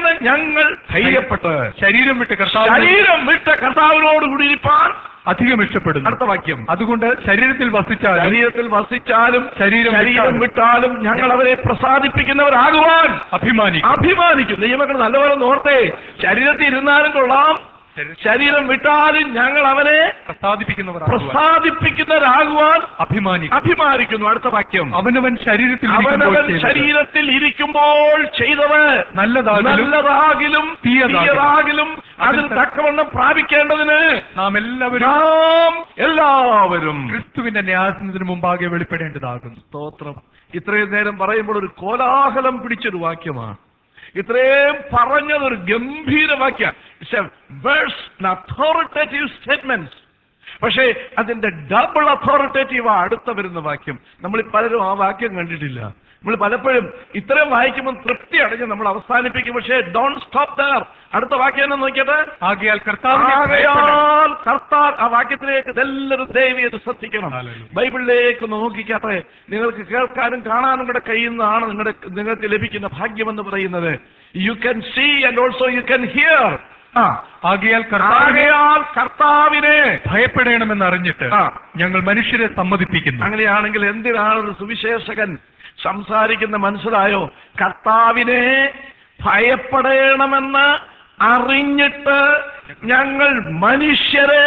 ശരീരം വിട്ട് കർത്താവിനോട് കൂടി ഇരിപ്പാൻ അധികം ഇഷ്ടപ്പെടുന്നു. അടുത്ത വാക്യം, അതുകൊണ്ട് ശരീരത്തിൽ വസിച്ചാലും ശരീരം വിട്ടാലും ഞങ്ങൾ അവരെ പ്രസാദിപ്പിക്കുന്നവരാകുവാൻ അഭിമാനിക്കും. ദൈവമക്കൾ നല്ലപോലെ നോർത്തേ, ശരീരത്തിൽ ഇരുന്നാലും കൊള്ളാം, ശരീരം വിട്ടാലും ഞങ്ങൾ അവനെ പ്രസാദിപ്പിക്കുന്നവരാകുവാൻ അഭിമാനിക്കുന്നു. അടുത്ത വാക്യം, അവനവൻ ശരീരത്തിൽ ഇരിക്കുമ്പോൾ ചെയ്തത് നല്ലതാകിലും തീയതാകിലും അതിൽ തക്കവണ്ണം പ്രാപിക്കേണ്ടതിന് നാം എല്ലാവരും ക്രിസ്തുവിന്റെ ന്യായത്തിന് മുമ്പാകെ വെളിപ്പെടേണ്ടതാകുന്നു. സ്തോത്രം. ഇത്രയും നേരം പറയുമ്പോൾ ഒരു കോലാഹലം പിടിച്ചൊരു വാക്യമാണ്. ഇത്രയും പറഞ്ഞതൊരു ഗംഭീര വാക്യം, അതോറിറ്റേറ്റീവ് സ്റ്റേറ്റ്മെന്റ്. പക്ഷേ അതിന്റെ ഡബിൾ അതോറിറ്റേറ്റീവ് അടുത്ത വരുന്ന വാക്യം. നമ്മൾ പലരും ആ വാക്യം കണ്ടിട്ടില്ല. നമ്മൾ പലപ്പോഴും ഇത്രയും വായിക്കുമ്പോൾ തൃപ്തി അടഞ്ഞ് നമ്മൾ അവസാനിപ്പിക്കും. പക്ഷേ ഡോണ്ട് സ്റ്റോപ്പ് ദർ. അടുത്ത വാക്യം എന്ന് നോക്കിയിട്ട്, ആകയാൽ കർത്താവ്, ആ വാക്യത്തിലേക്ക് എല്ലാവരും ദയവേത് ശ്രദ്ധിക്കണം. ബൈബിളിലേക്ക് നോക്കിക്കാട്ടെ. നിങ്ങൾക്ക് കേൾക്കാനും കാണാനും കൂടെ കഴിയുന്നതാണ് നിങ്ങൾക്ക് ലഭിക്കുന്ന ഭാഗ്യമെന്ന് പറയുന്നത്. You can see and also you can hear. ആകയാൽ കർത്താവിനെ ഭയപ്പെടണമെന്ന് അറിഞ്ഞിട്ട് ഞങ്ങൾ മനുഷ്യരെ സമ്മതിപ്പിക്കുന്നു. അങ്ങനെയാണെങ്കിൽ എന്തിനാണ് ഒരു സുവിശേഷകൻ സംസാരിക്കുന്ന മനസ്സിലായോ? കർത്താവിനെ ഭയപ്പെടണമെന്ന് അറിഞ്ഞിട്ട് ഞങ്ങൾ മനുഷ്യരെ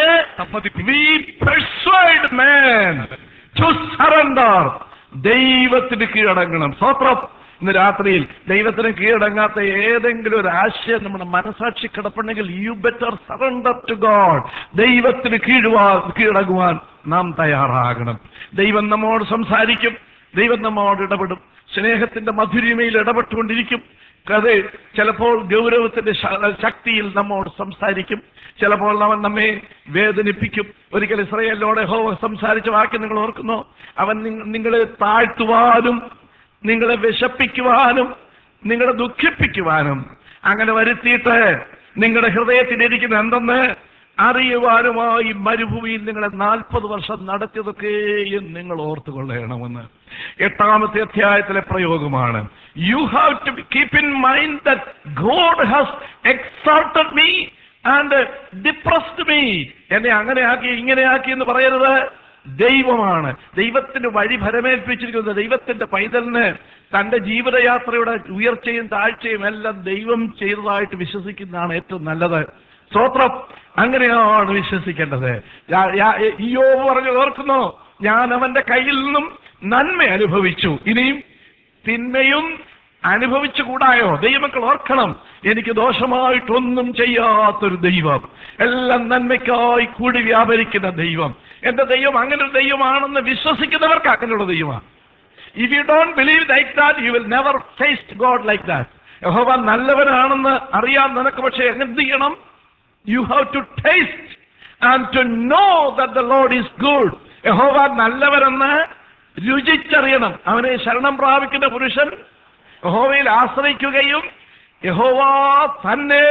ദൈവത്തിന് കീഴടങ്ങണം. സ്തോത്രം. ഇന്ന് രാത്രിയിൽ ദൈവത്തിന് കീഴടങ്ങാത്ത ഏതെങ്കിലും ഒരു ആശയം നമ്മുടെ മനസാക്ഷി കിടപ്പുണ്ടെങ്കിൽ you better surrender to God. ദൈവത്തിന് കീഴടങ്ങുവാൻ നാം തയ്യാറാകണം. ദൈവം നമ്മോട് സംസാരിക്കും, ദൈവം നമ്മോട് ഇടപെടും, സ്നേഹത്തിന്റെ മധുരിമയിൽ ഇടപെട്ടുകൊണ്ടിരിക്കും. അത് ചിലപ്പോൾ ഗൗരവത്തിന്റെ ശക്തിയിൽ നമ്മോട് സംസാരിക്കും, ചിലപ്പോൾ അവൻ നമ്മെ വേദനിപ്പിക്കും. ഒരിക്കൽ ഇസ്രായേലിനോട് യഹോവ സംസാരിച്ച വാക്യം നിങ്ങൾ ഓർക്കുന്നോ? അവൻ നിങ്ങളെ താഴ്ത്തുവാനും നിങ്ങളെ വിശപ്പിക്കുവാനും നിങ്ങളെ ദുഃഖിപ്പിക്കുവാനും അങ്ങനെ വരുത്തിയിട്ട് നിങ്ങളുടെ ഹൃദയത്തിലിരിക്കുന്ന എന്തെന്ന് അറിയുവാനുമായി മരുഭൂമിയിൽ നിങ്ങളെ 40 വർഷം നടത്തിയതൊക്കെയും നിങ്ങൾ ഓർത്തുകൊള്ളണമെന്ന് 8-ാമത്തെ അധ്യായത്തിലെ പ്രയോഗമാണ്. You have to keep in mind that God has exalted me and depressed me. എന്നെ അങ്ങനെയാക്കി ഇങ്ങനെയാക്കി എന്ന് പറയരുത്. ദൈവമാണ്. ദൈവത്തിന് വഴി ഭരമേൽപ്പിച്ചിരിക്കുന്നത്. ദൈവത്തിന്റെ പൈതലിന് തന്റെ ജീവിതയാത്രയുടെ ഉയർച്ചയും താഴ്ചയും എല്ലാം ദൈവം ചെയ്തതായിട്ട് വിശ്വസിക്കുന്നതാണ് ഏറ്റവും നല്ലത്. സ്തോത്രം. അങ്ങനെയാണ് വിശ്വസിക്കേണ്ടത്. ഇയ്യോബ് പറഞ്ഞു ഓർക്കുന്നു, ഞാൻ അവന്റെ കയ്യിൽ നിന്നും നന്മ അനുഭവിച്ചു, ഇനിയും തിന്മയും അനുഭവിച്ചുകൂടായോ? ദൈവമക്കൾ ഓർക്കണം, എനിക്ക് ദോഷമായിട്ടൊന്നും ചെയ്യാത്തൊരു ദൈവം, എല്ലാം നന്മയ്ക്കായി കൂടി വ്യാപരിക്കുന്ന ദൈവം. എന്റെ ദൈവം അങ്ങനെ ഒരു ദൈവമാണെന്ന് വിശ്വസിക്കുന്നവർക്ക് അങ്ങനെയുള്ള ദൈവമാണ്. If you don't believe like that you will never taste God like that. യഹോവ നല്ലവനാണെന്ന് അറിയാൻ നിനക്ക് പക്ഷേ എന്ത് ചെയ്യണം? You have to taste and to know that the Lord is good. യഹോവ നല്ലവനെന്ന് രുചിച്ചറിയണം. അവനെ ശരണം പ്രാപിക്കുന്ന പുരുഷൻ യഹോവയിൽ ആശ്രയിക്കുകയും യഹോവ തന്നെ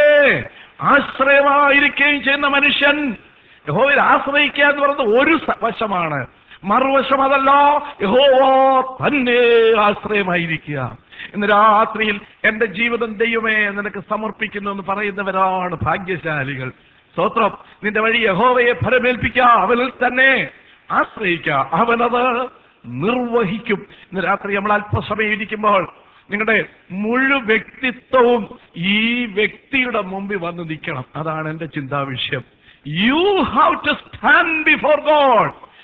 ആശ്രയമായിരിക്കുകയും ചെയ്യുന്ന മനുഷ്യൻ. യഹോവയിൽ ആശ്രയിക്കുക എന്ന് പറയുന്നത് ഒരു വശമാണ്, മറുവശം അതല്ല, യഹോവ തന്നെ ആശ്രയമായിരിക്കുക. ഇന്ന് രാത്രിയിൽ എന്റെ ജീവിതം ദൈവമേ നിനക്ക് സമർപ്പിക്കുന്നു എന്ന് പറയുന്നവരാണ് ഭാഗ്യശാലികൾ. സ്തോത്രം. നിന്റെ വഴി യഹോവയെ ഫലമേൽപ്പിക്കുക, അവനിൽ തന്നെ ആശ്രയിക്കുക, അവനത് നിർവഹിക്കും. ഇന്ന് രാത്രി നമ്മൾ അല്പസമയം ഇരിക്കുമ്പോൾ നിങ്ങളുടെ മുഴു വ്യക്തിത്വവും ഈ വ്യക്തിയുടെ മുമ്പിൽ വന്ന് നിൽക്കണം. അതാണ് എന്റെ ചിന്താവിഷയം. You have to stand before God.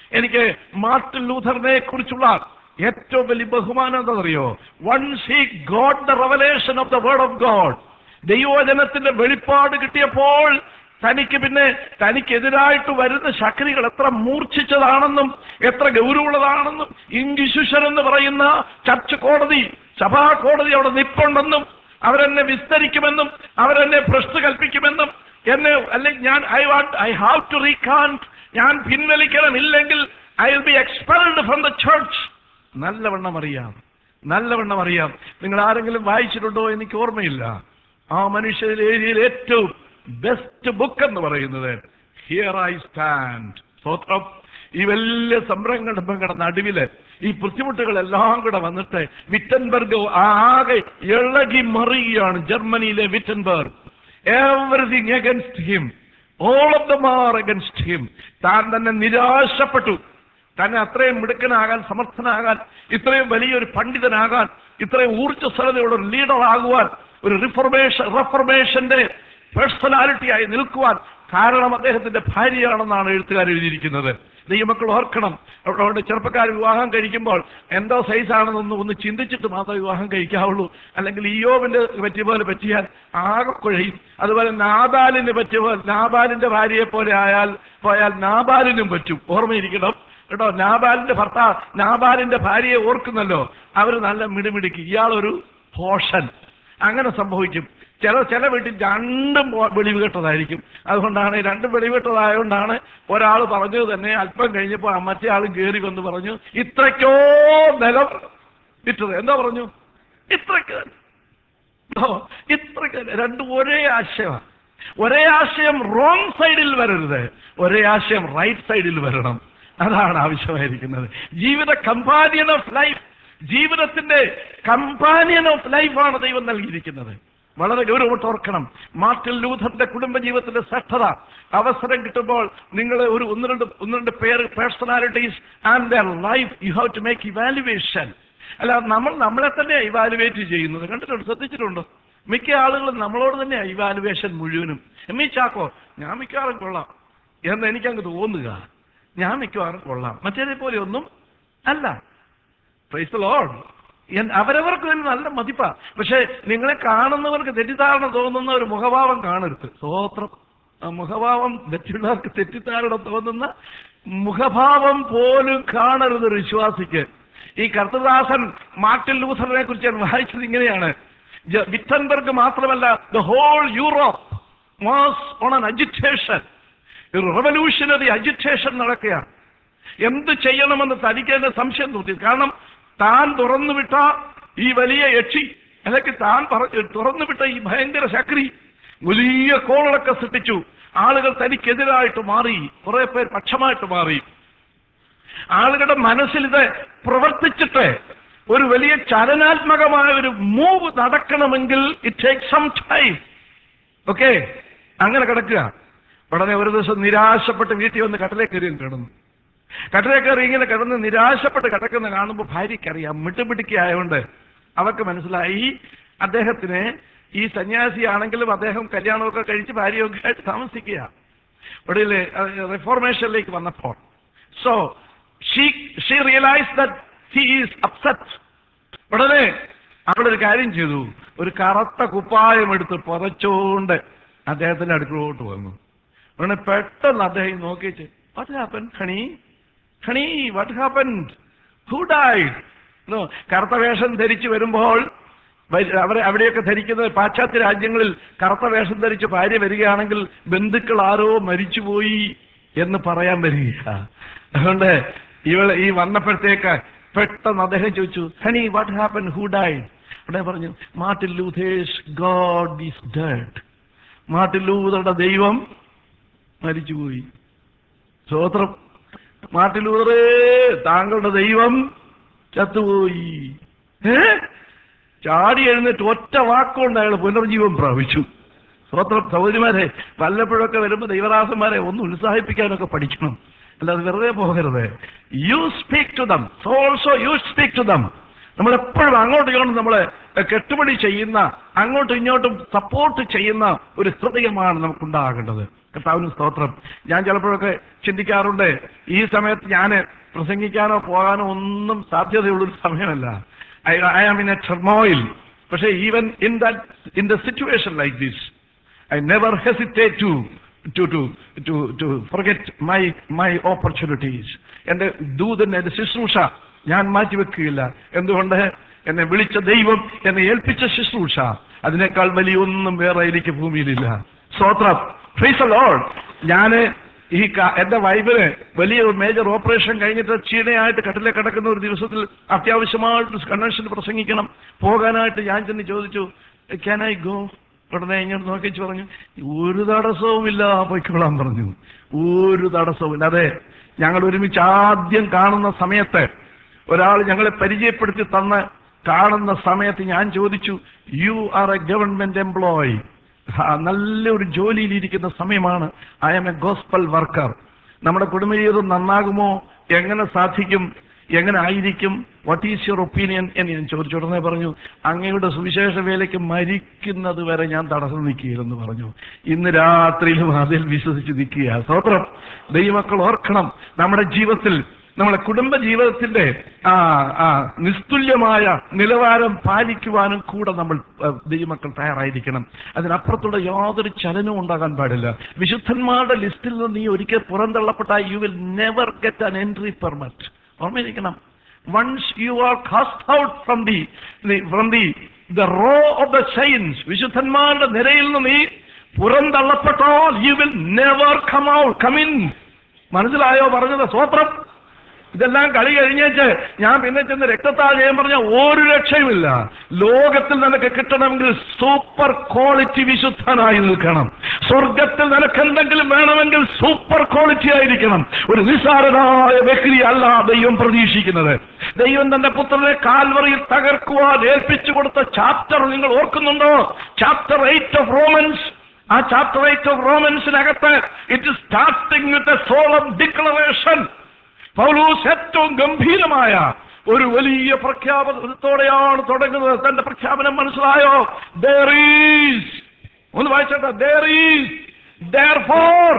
എനിക്ക് മാർട്ടിൻ ലൂഥറിനെ കുറിച്ചുള്ള ഏറ്റവും വലിയ ബഹുമാനം എന്താണെന്നറിയോ? Once he got the revelation of the word of God, ദൈവവചനത്തിന്റെ വെളിപ്പാട് കിട്ടിയപ്പോൾ തനിക്കെതിരായിട്ട് വരുന്ന ശക്തികൾ എത്ര മൂർച്ഛിച്ചതാണെന്നും എത്ര ഗൗരവമുള്ളതാണെന്നും, ഇൻക്വിസിഷൻ എന്ന് പറയുന്ന ചർച്ച് കോടതി, സഭാ കോടതി അവിടെ നിൽപ്പുണ്ടെന്നും, അവരെന്നെ വിസ്തരിക്കുമെന്നും അവരെന്നെ ഭ്രഷ്ട് കൽപ്പിക്കുമെന്നും, അല്ലെങ്കിൽ ഐ ഹാവ് ടു റീകാന്റ്, ഞാൻ പിൻവലിക്കണം, ഇല്ലെങ്കിൽ I will be expelled from the church. നല്ലവണ്ണം അറിയാം. നിങ്ങൾ ആരെങ്കിലും വായിച്ചിട്ടുണ്ടോ? എനിക്ക് ഓർമ്മയില്ല. ആ മനുഷ്യരിൽ ഏരിയയിൽ ഏറ്റവും ബെസ്റ്റ് ബുക്ക് എന്ന് പറയുന്നത് ഹിയർ ഐ സ്റ്റാൻഡ്. സ്തോത്രം. ഈ വലിയ സംരംഭങ്ങളുടെ നടുവില് ഈ ബുദ്ധിമുട്ടുകളെല്ലാം കൂടെ വന്നിട്ട് വിറ്റൻബർഗ് ആകെ ഇളകി മറിയുകയാണ്. ജർമ്മനിയിലെ Wittenberg. Everything against him, all of them are against him. താൻ തന്നെ നിരാശപ്പെട്ടു. തന്നെ അത്രയും മിടുക്കനാകാൻ, സമർത്ഥനാകാൻ, ഇത്രയും വലിയൊരു പണ്ഡിതനാകാൻ, ഇത്രയും ഊർജ്ജസ്വലതയുള്ള ഒരു ലീഡർ ആകുവാൻ, ഒരു റിഫർമേഷന്റെ പേഴ്സണാലിറ്റിയായി നിൽക്കുവാൻ കാരണം അദ്ദേഹത്തിന്റെ ഭാര്യയാണെന്നാണ് എഴുത്തുകാർ എഴുതിയിരിക്കുന്നത്. ദൈവമക്കൾ ഓർക്കണം, അവിടെ ചെറുപ്പക്കാർ വിവാഹം കഴിക്കുമ്പോൾ എന്തോ സൈസാണെന്നൊന്ന് ഒന്ന് ചിന്തിച്ചിട്ട് മാത്രമേ വിവാഹം കഴിക്കാവുള്ളൂ. അല്ലെങ്കിൽ ഇയ്യോബിന്റെ പറ്റിയ പോലെ പറ്റിയാൽ ആകെ കുഴയും. അതുപോലെ നാബാലിന് പറ്റിയ പോലെ, നാബാലിന്റെ ഭാര്യയെ പോലെ പോയാൽ നാബാലിനും പറ്റും. ഓർമ്മയിരിക്കണം കേട്ടോ. നാബാലിന്റെ ഭാര്യയെ ഓർക്കുന്നല്ലോ, അവർ നല്ല മിടുമിടുക്കി, ഇയാളൊരു പോഷൻ. അങ്ങനെ സംഭവിക്കും. ചില വീട്ടിൽ രണ്ടും വെളിവ് കെട്ടതായിരിക്കും. അതുകൊണ്ടാണ് രണ്ടും വെളിവ് കെട്ടതായതുകൊണ്ടാണ് ഒരാൾ പറഞ്ഞത് തന്നെ അല്പം കഴിഞ്ഞപ്പോൾ മറ്റേ ആളും കയറി വന്ന് പറഞ്ഞു, ഇത്രയ്ക്കോ നിലം വിറ്റത്. എന്താ പറഞ്ഞു? ഇത്രയ്ക്ക്. രണ്ടും ഒരേ ആശയമാണ്. ഒരേ ആശയം റോങ് സൈഡിൽ വരരുത്, ഒരേ ആശയം റൈറ്റ് സൈഡിൽ വരണം. അതാണ് ആവശ്യമായിരിക്കുന്നത്. ജീവിത കമ്പാനിയൻ ഓഫ് ലൈഫ്, ജീവിതത്തിന്റെ കമ്പാനിയൻ ഓഫ് ലൈഫാണ് ദൈവം നൽകിയിരിക്കുന്നത്. വളരെ ഗൗരവമായിട്ട് ഓർക്കണം. മാർട്ടിൻ ലൂഥറിന്റെ കുടുംബജീവിതത്തിന്റെ ശ്രദ്ധത. അവസരം കിട്ടുമ്പോൾ നിങ്ങൾ ഒന്ന് രണ്ട് personalities and their life you have to make evaluation. അല്ല, നമ്മളെ തന്നെ ഇവാലുവേറ്റ് ചെയ്യുന്നത് കണ്ടിട്ടുണ്ട്, ശ്രദ്ധിച്ചിട്ടുണ്ടോ? മിക്ക ആളുകളും നമ്മളോട് തന്നെ ഇവാലുവേഷൻ മുഴുവനും. എം ഇ ചാക്കോ, ഞാൻ മിക്കവാറും കൊള്ളാം എന്ന് എനിക്കങ്ങ് തോന്നുക. ഞാൻ മിക്കവാറും കൊള്ളാം, മറ്റേതേ പോലെ ഒന്നും അല്ല. Praise the Lord. അവരവർക്ക് ഒരു നല്ല മതിപ്പാ. പക്ഷെ നിങ്ങളെ കാണുന്നവർക്ക് തെറ്റിദ്ധാരണ തോന്നുന്ന ഒരു മുഖഭാവം കാണരുത്. സ്തോത്രം. ആ മുഖഭാവം മറ്റുള്ളവർക്ക് തെറ്റിദ്ധാരണ തോന്നുന്ന മുഖഭാവം പോലും കാണരുത് ഒരു വിശ്വാസിക്ക്. ഈ കർത്തദാസൻ മാർട്ടിൻ ലൂഥറിനെ കുറിച്ച് ഞാൻ വായിച്ചത് ഇങ്ങനെയാണ്. വിറ്റൻബർഗ് മാത്രമല്ല, the whole Europe was on an agitation. ഒരു റെവല്യൂഷണറി അജിറ്റേഷൻ നടക്കുകയാണ്. എന്ത് ചെയ്യണമെന്ന് തനിക്ക് തന്നെ സംശയം തോന്നി. കാരണം താൻ തുറന്നുവിട്ട ഈ വലിയ യക്ഷി, അല്ലെങ്കിൽ താൻ തുറന്നുവിട്ട ഈ ഭയങ്കര ശക്തി വലിയ കോളൊക്കെ സൃഷ്ടിച്ചു. ആളുകൾ തനിക്കെതിരായിട്ട് മാറി, കുറെ പേർ പക്ഷമായിട്ട് മാറി. ആളുകളുടെ മനസ്സിൽ ഇത് പ്രവർത്തിച്ചിട്ട് ഒരു വലിയ ചലനാത്മകമായ ഒരു മൂവ് നടക്കണമെങ്കിൽ it takes some time. Okay, അങ്ങനെ കിടക്കുക. ഉടനെ ഒരു ദിവസം നിരാശപ്പെട്ട് വീട്ടിൽ വന്ന് കട്ടിലേ കയറി കിടന്നു. കട്ടിലേ കയറി ഇങ്ങനെ കിടന്ന് നിരാശപ്പെട്ട് കിടക്കുന്ന കാണുമ്പോൾ ഭാര്യയ്ക്കറിയാം, മിട്ടുമിടുക്കിയായതുകൊണ്ട് അവർക്ക് മനസ്സിലായി അദ്ദേഹത്തിന് ഈ സന്യാസിയാണെങ്കിലും അദ്ദേഹം കല്യാണമൊക്കെ കഴിച്ച് ഭാര്യയൊക്കെ ആയിട്ട് താമസിക്കുക. ഒടുവിൽ റിഫോർമേഷനിലേക്ക് വന്നപ്പോൾ so she realise that he is upset. ഉടനെ അവളൊരു കാര്യം ചെയ്തു. ഒരു കറുത്ത കുപ്പായം എടുത്ത് പുതച്ചുകൊണ്ട് അദ്ദേഹത്തിന്റെ അടുക്കളോട്ട് വന്നു. ഉടനെ പെട്ടെന്ന് അദ്ദേഹം നോക്കിയിട്ട്, what happened honey, honey what happened, who died? കറുത്ത വേഷം ധരിച്ചു വരുമ്പോൾ അവിടെയൊക്കെ ധരിക്കുന്നത് പാശ്ചാത്യ രാജ്യങ്ങളിൽ കറുത്ത വേഷം ധരിച്ച് ഭാര്യ വരികയാണെങ്കിൽ ബന്ധുക്കൾ ആരോ മരിച്ചുപോയി എന്ന് പറയാൻ വരിക. അതുകൊണ്ട് ഈ വന്നപ്പോഴത്തേക്ക് പെട്ടെന്ന് അദ്ദേഹം ചോദിച്ചു, honey what happen, who died? അവിടെ പറഞ്ഞു, Martin Luther's God is dead. Martin ലൂഥറുടെ ദൈവം മരിച്ചുപോയി. സ്തോത്രം. മാർട്ടിൻ ലൂഥറേ, താങ്കളുടെ ദൈവം ചത്തുപോയി. ചാടി എഴുന്നേറ്റ് ഒറ്റ വാക്കുകൊണ്ട് അയാൾ പുനർജീവൻ പ്രാപിച്ചു. സ്തോത്രം. സഹോദരിമാരെ, വല്ലപ്പോഴൊക്കെ വരുമ്പോൾ ദൈവദാസന്മാരെ ഒന്ന് ഉത്സാഹിപ്പിക്കാനൊക്കെ പഠിക്കണം, അല്ലാതെ വെറുതെ പോകരുത്. You speak to them, also you speak to them. നമ്മളെപ്പോഴും അങ്ങോട്ടും ഇങ്ങോട്ടും നമ്മളെ കെട്ടുപടി ചെയ്യുന്ന, അങ്ങോട്ടും ഇങ്ങോട്ടും സപ്പോർട്ട് ചെയ്യുന്ന ഒരു ഹൃദയമാണ് നമുക്കുണ്ടാകേണ്ടത്. കർത്താവിന് സ്തോത്രം. ഞാൻ ചിലപ്പോഴൊക്കെ ചിന്തിക്കാറുണ്ട്, ഈ സമയത്ത് ഞാൻ പ്രസംഗിക്കാനോ പോകാനോ ഒന്നും സാധ്യതയുള്ളൊരു സമയമല്ല. I am in a turmoil. പക്ഷേ even in the situation like this, I never hesitate to forget my opportunities. എന്റെ ദൂതൻ, എന്റെ ശുശ്രൂഷ ഞാൻ മാറ്റിവെക്കുകയില്ല. എന്തുകൊണ്ട്? എന്നെ വിളിച്ച ദൈവം, എന്നെ ഏൽപ്പിച്ച ശുശ്രൂഷ, അതിനേക്കാൾ വലിയൊന്നും വേറെ എനിക്ക് ഭൂമിയിലില്ല. സ്തോത്രം. Praise the Lord. ഞാൻ എന്റെ വൈഫിന് വലിയ മേജർ ഓപ്പറേഷൻ കഴിഞ്ഞിട്ട് ക്ഷീണയായിട്ട് കട്ടിലെ കിടക്കുന്ന ഒരു ദിവസത്തിൽ അത്യാവശ്യമായിട്ട് കൺവെൻഷൻ പ്രസംഗിക്കണം. പോകാനായിട്ട് ഞാൻ ചെന്ന് ചോദിച്ചു, ക്യാൻ ഐ ഗോ? ഉടനെ ഇങ്ങനെ നോക്കിച്ചു പറഞ്ഞു, ഒരു തടസ്സവുമില്ല, പൊയ്ക്കോളാൻ പറഞ്ഞു. ഒരു തടസ്സവുമില്ല. അതെ, ഞങ്ങൾ ഒരുമിച്ച് ആദ്യം കാണുന്ന സമയത്ത് ഒരാൾ ഞങ്ങളെ പരിചയപ്പെടുത്തി തന്ന് കാണുന്ന സമയത്ത് ഞാൻ ചോദിച്ചു, you are a government employee, നല്ലൊരു ജോലിയിലിരിക്കുന്ന സമയമാണ്. I am a gospel worker. നമ്മുടെ കുടുംബജീവിതം നന്നാകുമോ? എങ്ങനെ സാധിക്കും? എങ്ങനെ ആയിരിക്കും? വാട്ട് ഈസ് യുവർ ഒപ്പീനിയൻ എന്ന് ഞാൻ ചോദിച്ചു. ഉടനെ പറഞ്ഞു, അങ്ങയുടെ സുവിശേഷ വേലയ്ക്ക് മരിക്കുന്നത് വരെ ഞാൻ തടസ്സം നിൽക്കുകയില്ലെന്ന് പറഞ്ഞു. ഇന്ന് രാത്രിയിലും അതിൽ വിശ്വസിച്ച് നിൽക്കുക. സ്തോത്രം. ദൈവമക്കൾ ഓർക്കണം, നമ്മുടെ ജീവിതത്തിൽ, നമ്മുടെ കുടുംബ ജീവിതത്തിന്റെ നിസ്തുല്യമായ നിലവാരം പാലിക്കുവാനും കൂടെ നമ്മൾ ദൈവമക്കൾ തയ്യാറായിരിക്കണം. അതിനപ്പുറത്തുള്ള യാതൊരു ചലനവും ഉണ്ടാകാൻ പാടില്ല. വിശുദ്ധന്മാരുടെ ലിസ്റ്റിൽ നിന്ന് നീ ഒരിക്കൽ പുറന്തള്ളപ്പെട്ടാൽ you will never get an entry permit. ഓർമ്മയിരിക്കണം. Once you are cast out from the row of the saints, വിശുദ്ധന്മാരുടെ നിരയിൽ നിന്ന് നീ പുറന്തള്ളപ്പെട്ടാൽ you will never come in. മനസ്സിലായോ പറഞ്ഞത്? സ്തോത്രം. ഇതെല്ലാം കളി കഴിഞ്ഞേച്ച് ഞാൻ പിന്നെ ചെന്ന് രക്തത്താൽ ചെയ്യാൻ പറഞ്ഞ ഒരു രക്ഷയുമില്ല. ലോകത്തിൽ നിനക്ക് കിട്ടണമെങ്കിൽ സൂപ്പർ ക്വാളിറ്റി വിശുദ്ധനായി നിൽക്കണം. സ്വർഗത്തിൽ നിനക്ക് എന്തെങ്കിലും വേണമെങ്കിൽ സൂപ്പർ ക്വാളിറ്റി ആയിരിക്കണം. ഒരു നിസ്സാരനായ വ്യക്തി അല്ല ദൈവം പ്രതീക്ഷിക്കുന്നത്. ദൈവം തന്റെ പുത്രനെ കാൽവറിയിൽ തകർക്കുവാൻ ഏൽപ്പിച്ചു കൊടുത്ത ചാപ്റ്റർ നിങ്ങൾ ഓർക്കുന്നുണ്ടോ? Chapter 8 of Romans. ആ ചാപ്റ്റർ 8 ഓഫ് റോമൻസിനകത്ത് it is starting with a solemn declaration. Paulose ഏറ്റവും ഗംഭീരമായ ഒരു വലിയ പ്രഖ്യാപനത്തോടെയാണ് തുടങ്ങുന്നത്. തന്റെ പ്രഖ്യാപനം മനസ്സിലായോ? There is, ഒന്ന് വായിച്ചോട്ടെ. There is therefore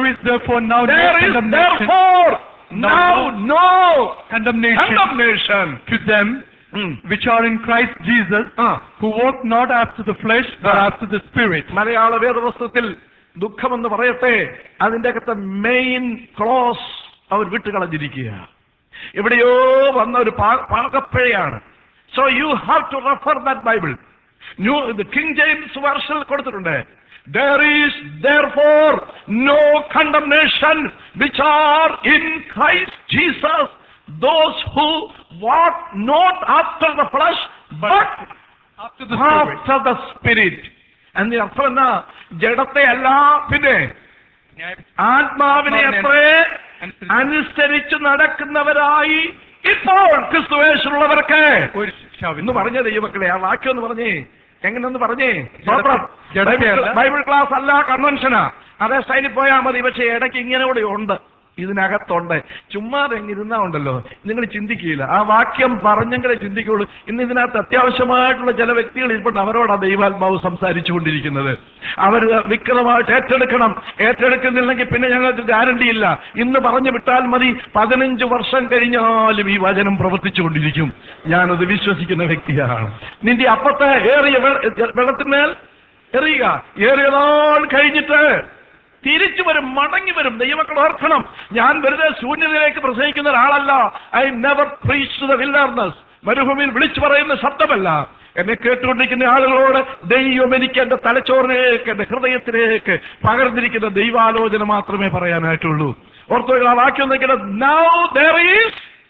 now no condemnation to them which are in Christ Jesus, who walk not after the flesh but after the Spirit. മലയാള വേദപുസ്തകത്തിൽ ദുഃഖമെന്ന് പറയട്ടെ, അതിന്റെ അകത്തെ മെയിൻ ക്ലോസ് അവർ വിട്ടുകളഞ്ഞിരിക്കുക. എവിടെയോ വന്ന ഒരു പാകപ്പിഴയാണ്. So you have to refer that Bible. King James വേർഷനിൽ കൊടുത്തിട്ടുണ്ട്, there is therefore no condemnation which are in Christ Jesus, those who walk not after the flesh but after the Spirit. അതിന്റെ അർത്ഥം എന്നാ? ജഡത്തെ അല്ല, പിന്നെ ആത്മാവിനെ അത്രേ അനുസരിച്ച് നടക്കുന്നവരായി ഇപ്പോൾ ക്രിസ്തുവേശുള്ളവർക്ക് എന്ന് പറഞ്ഞ ദൈവമക്കളെ. ആ വാക്യം ഒന്ന് പറഞ്ഞേ, എങ്ങനെയൊന്ന് പറഞ്ഞേ. ബൈബിൾ ക്ലാസ് അല്ല, കൺവെൻഷനാ. അതേ സ്റ്റൈലിൽ പോയാൽ മതി. പക്ഷെ ഇടയ്ക്ക് ഇങ്ങനെ കൂടെ ഉണ്ട്, ഇതിനകത്തുണ്ട്. ചുമ്മാതെ എങ്ങിരുന്നാ ഉണ്ടല്ലോ, നിങ്ങൾ ചിന്തിക്കുകയില്ല. ആ വാക്യം പറഞ്ഞെങ്കിലേ ചിന്തിക്കുള്ളൂ. ഇന്ന് ഇതിനകത്ത് അത്യാവശ്യമായിട്ടുള്ള ചില വ്യക്തികൾ ഇരിപ്പുണ്ട്, അവരോടാ ദൈവാത്മാവ് സംസാരിച്ചു കൊണ്ടിരിക്കുന്നത്. അവർ വിക്രമമായിട്ട് ഏറ്റെടുക്കുന്നില്ലെങ്കിൽ പിന്നെ ഞങ്ങൾക്ക് ഗ്യാരണ്ടി ഇല്ല. ഇന്ന് പറഞ്ഞു വിട്ടാൽ മതി, 15 വർഷം കഴിഞ്ഞാലും ഈ വചനം പ്രവർത്തിച്ചു കൊണ്ടിരിക്കും. ഞാനത് വിശ്വസിക്കുന്ന വ്യക്തിയാണ്. നിന്റെ അപ്പത്തെ ഏറിയ വെള്ളത്തിന്മേൽ എറിയുക, ഏറിയ നാൾ കഴിഞ്ഞിട്ട് തിരിച്ചു വരും, മടങ്ങി വരും. ദൈവമക്കൾ ഓർക്കണം, ഞാൻ വെറുതെ ശൂന്യതയിലേക്ക് പ്രസംഗിക്കുന്ന ഒരാളല്ല. I never preached the wilderness. മരുഭൂമിയിൽ വിളിച്ചു പറയുന്ന ശബ്ദമല്ല. എന്നെ കേട്ടുകൊണ്ടിരിക്കുന്ന ആളുകളോട് ദൈവം എനിക്ക് എന്റെ തലച്ചോറിലേക്ക്, എന്റെ ഹൃദയത്തിലേക്ക് പകർന്നിരിക്കുന്ന ദൈവാലോചന മാത്രമേ പറയാനായിട്ടുള്ളൂ. ഓർത്തോ, ആ വാക്യം നോക്കിയിട്ട്, now there is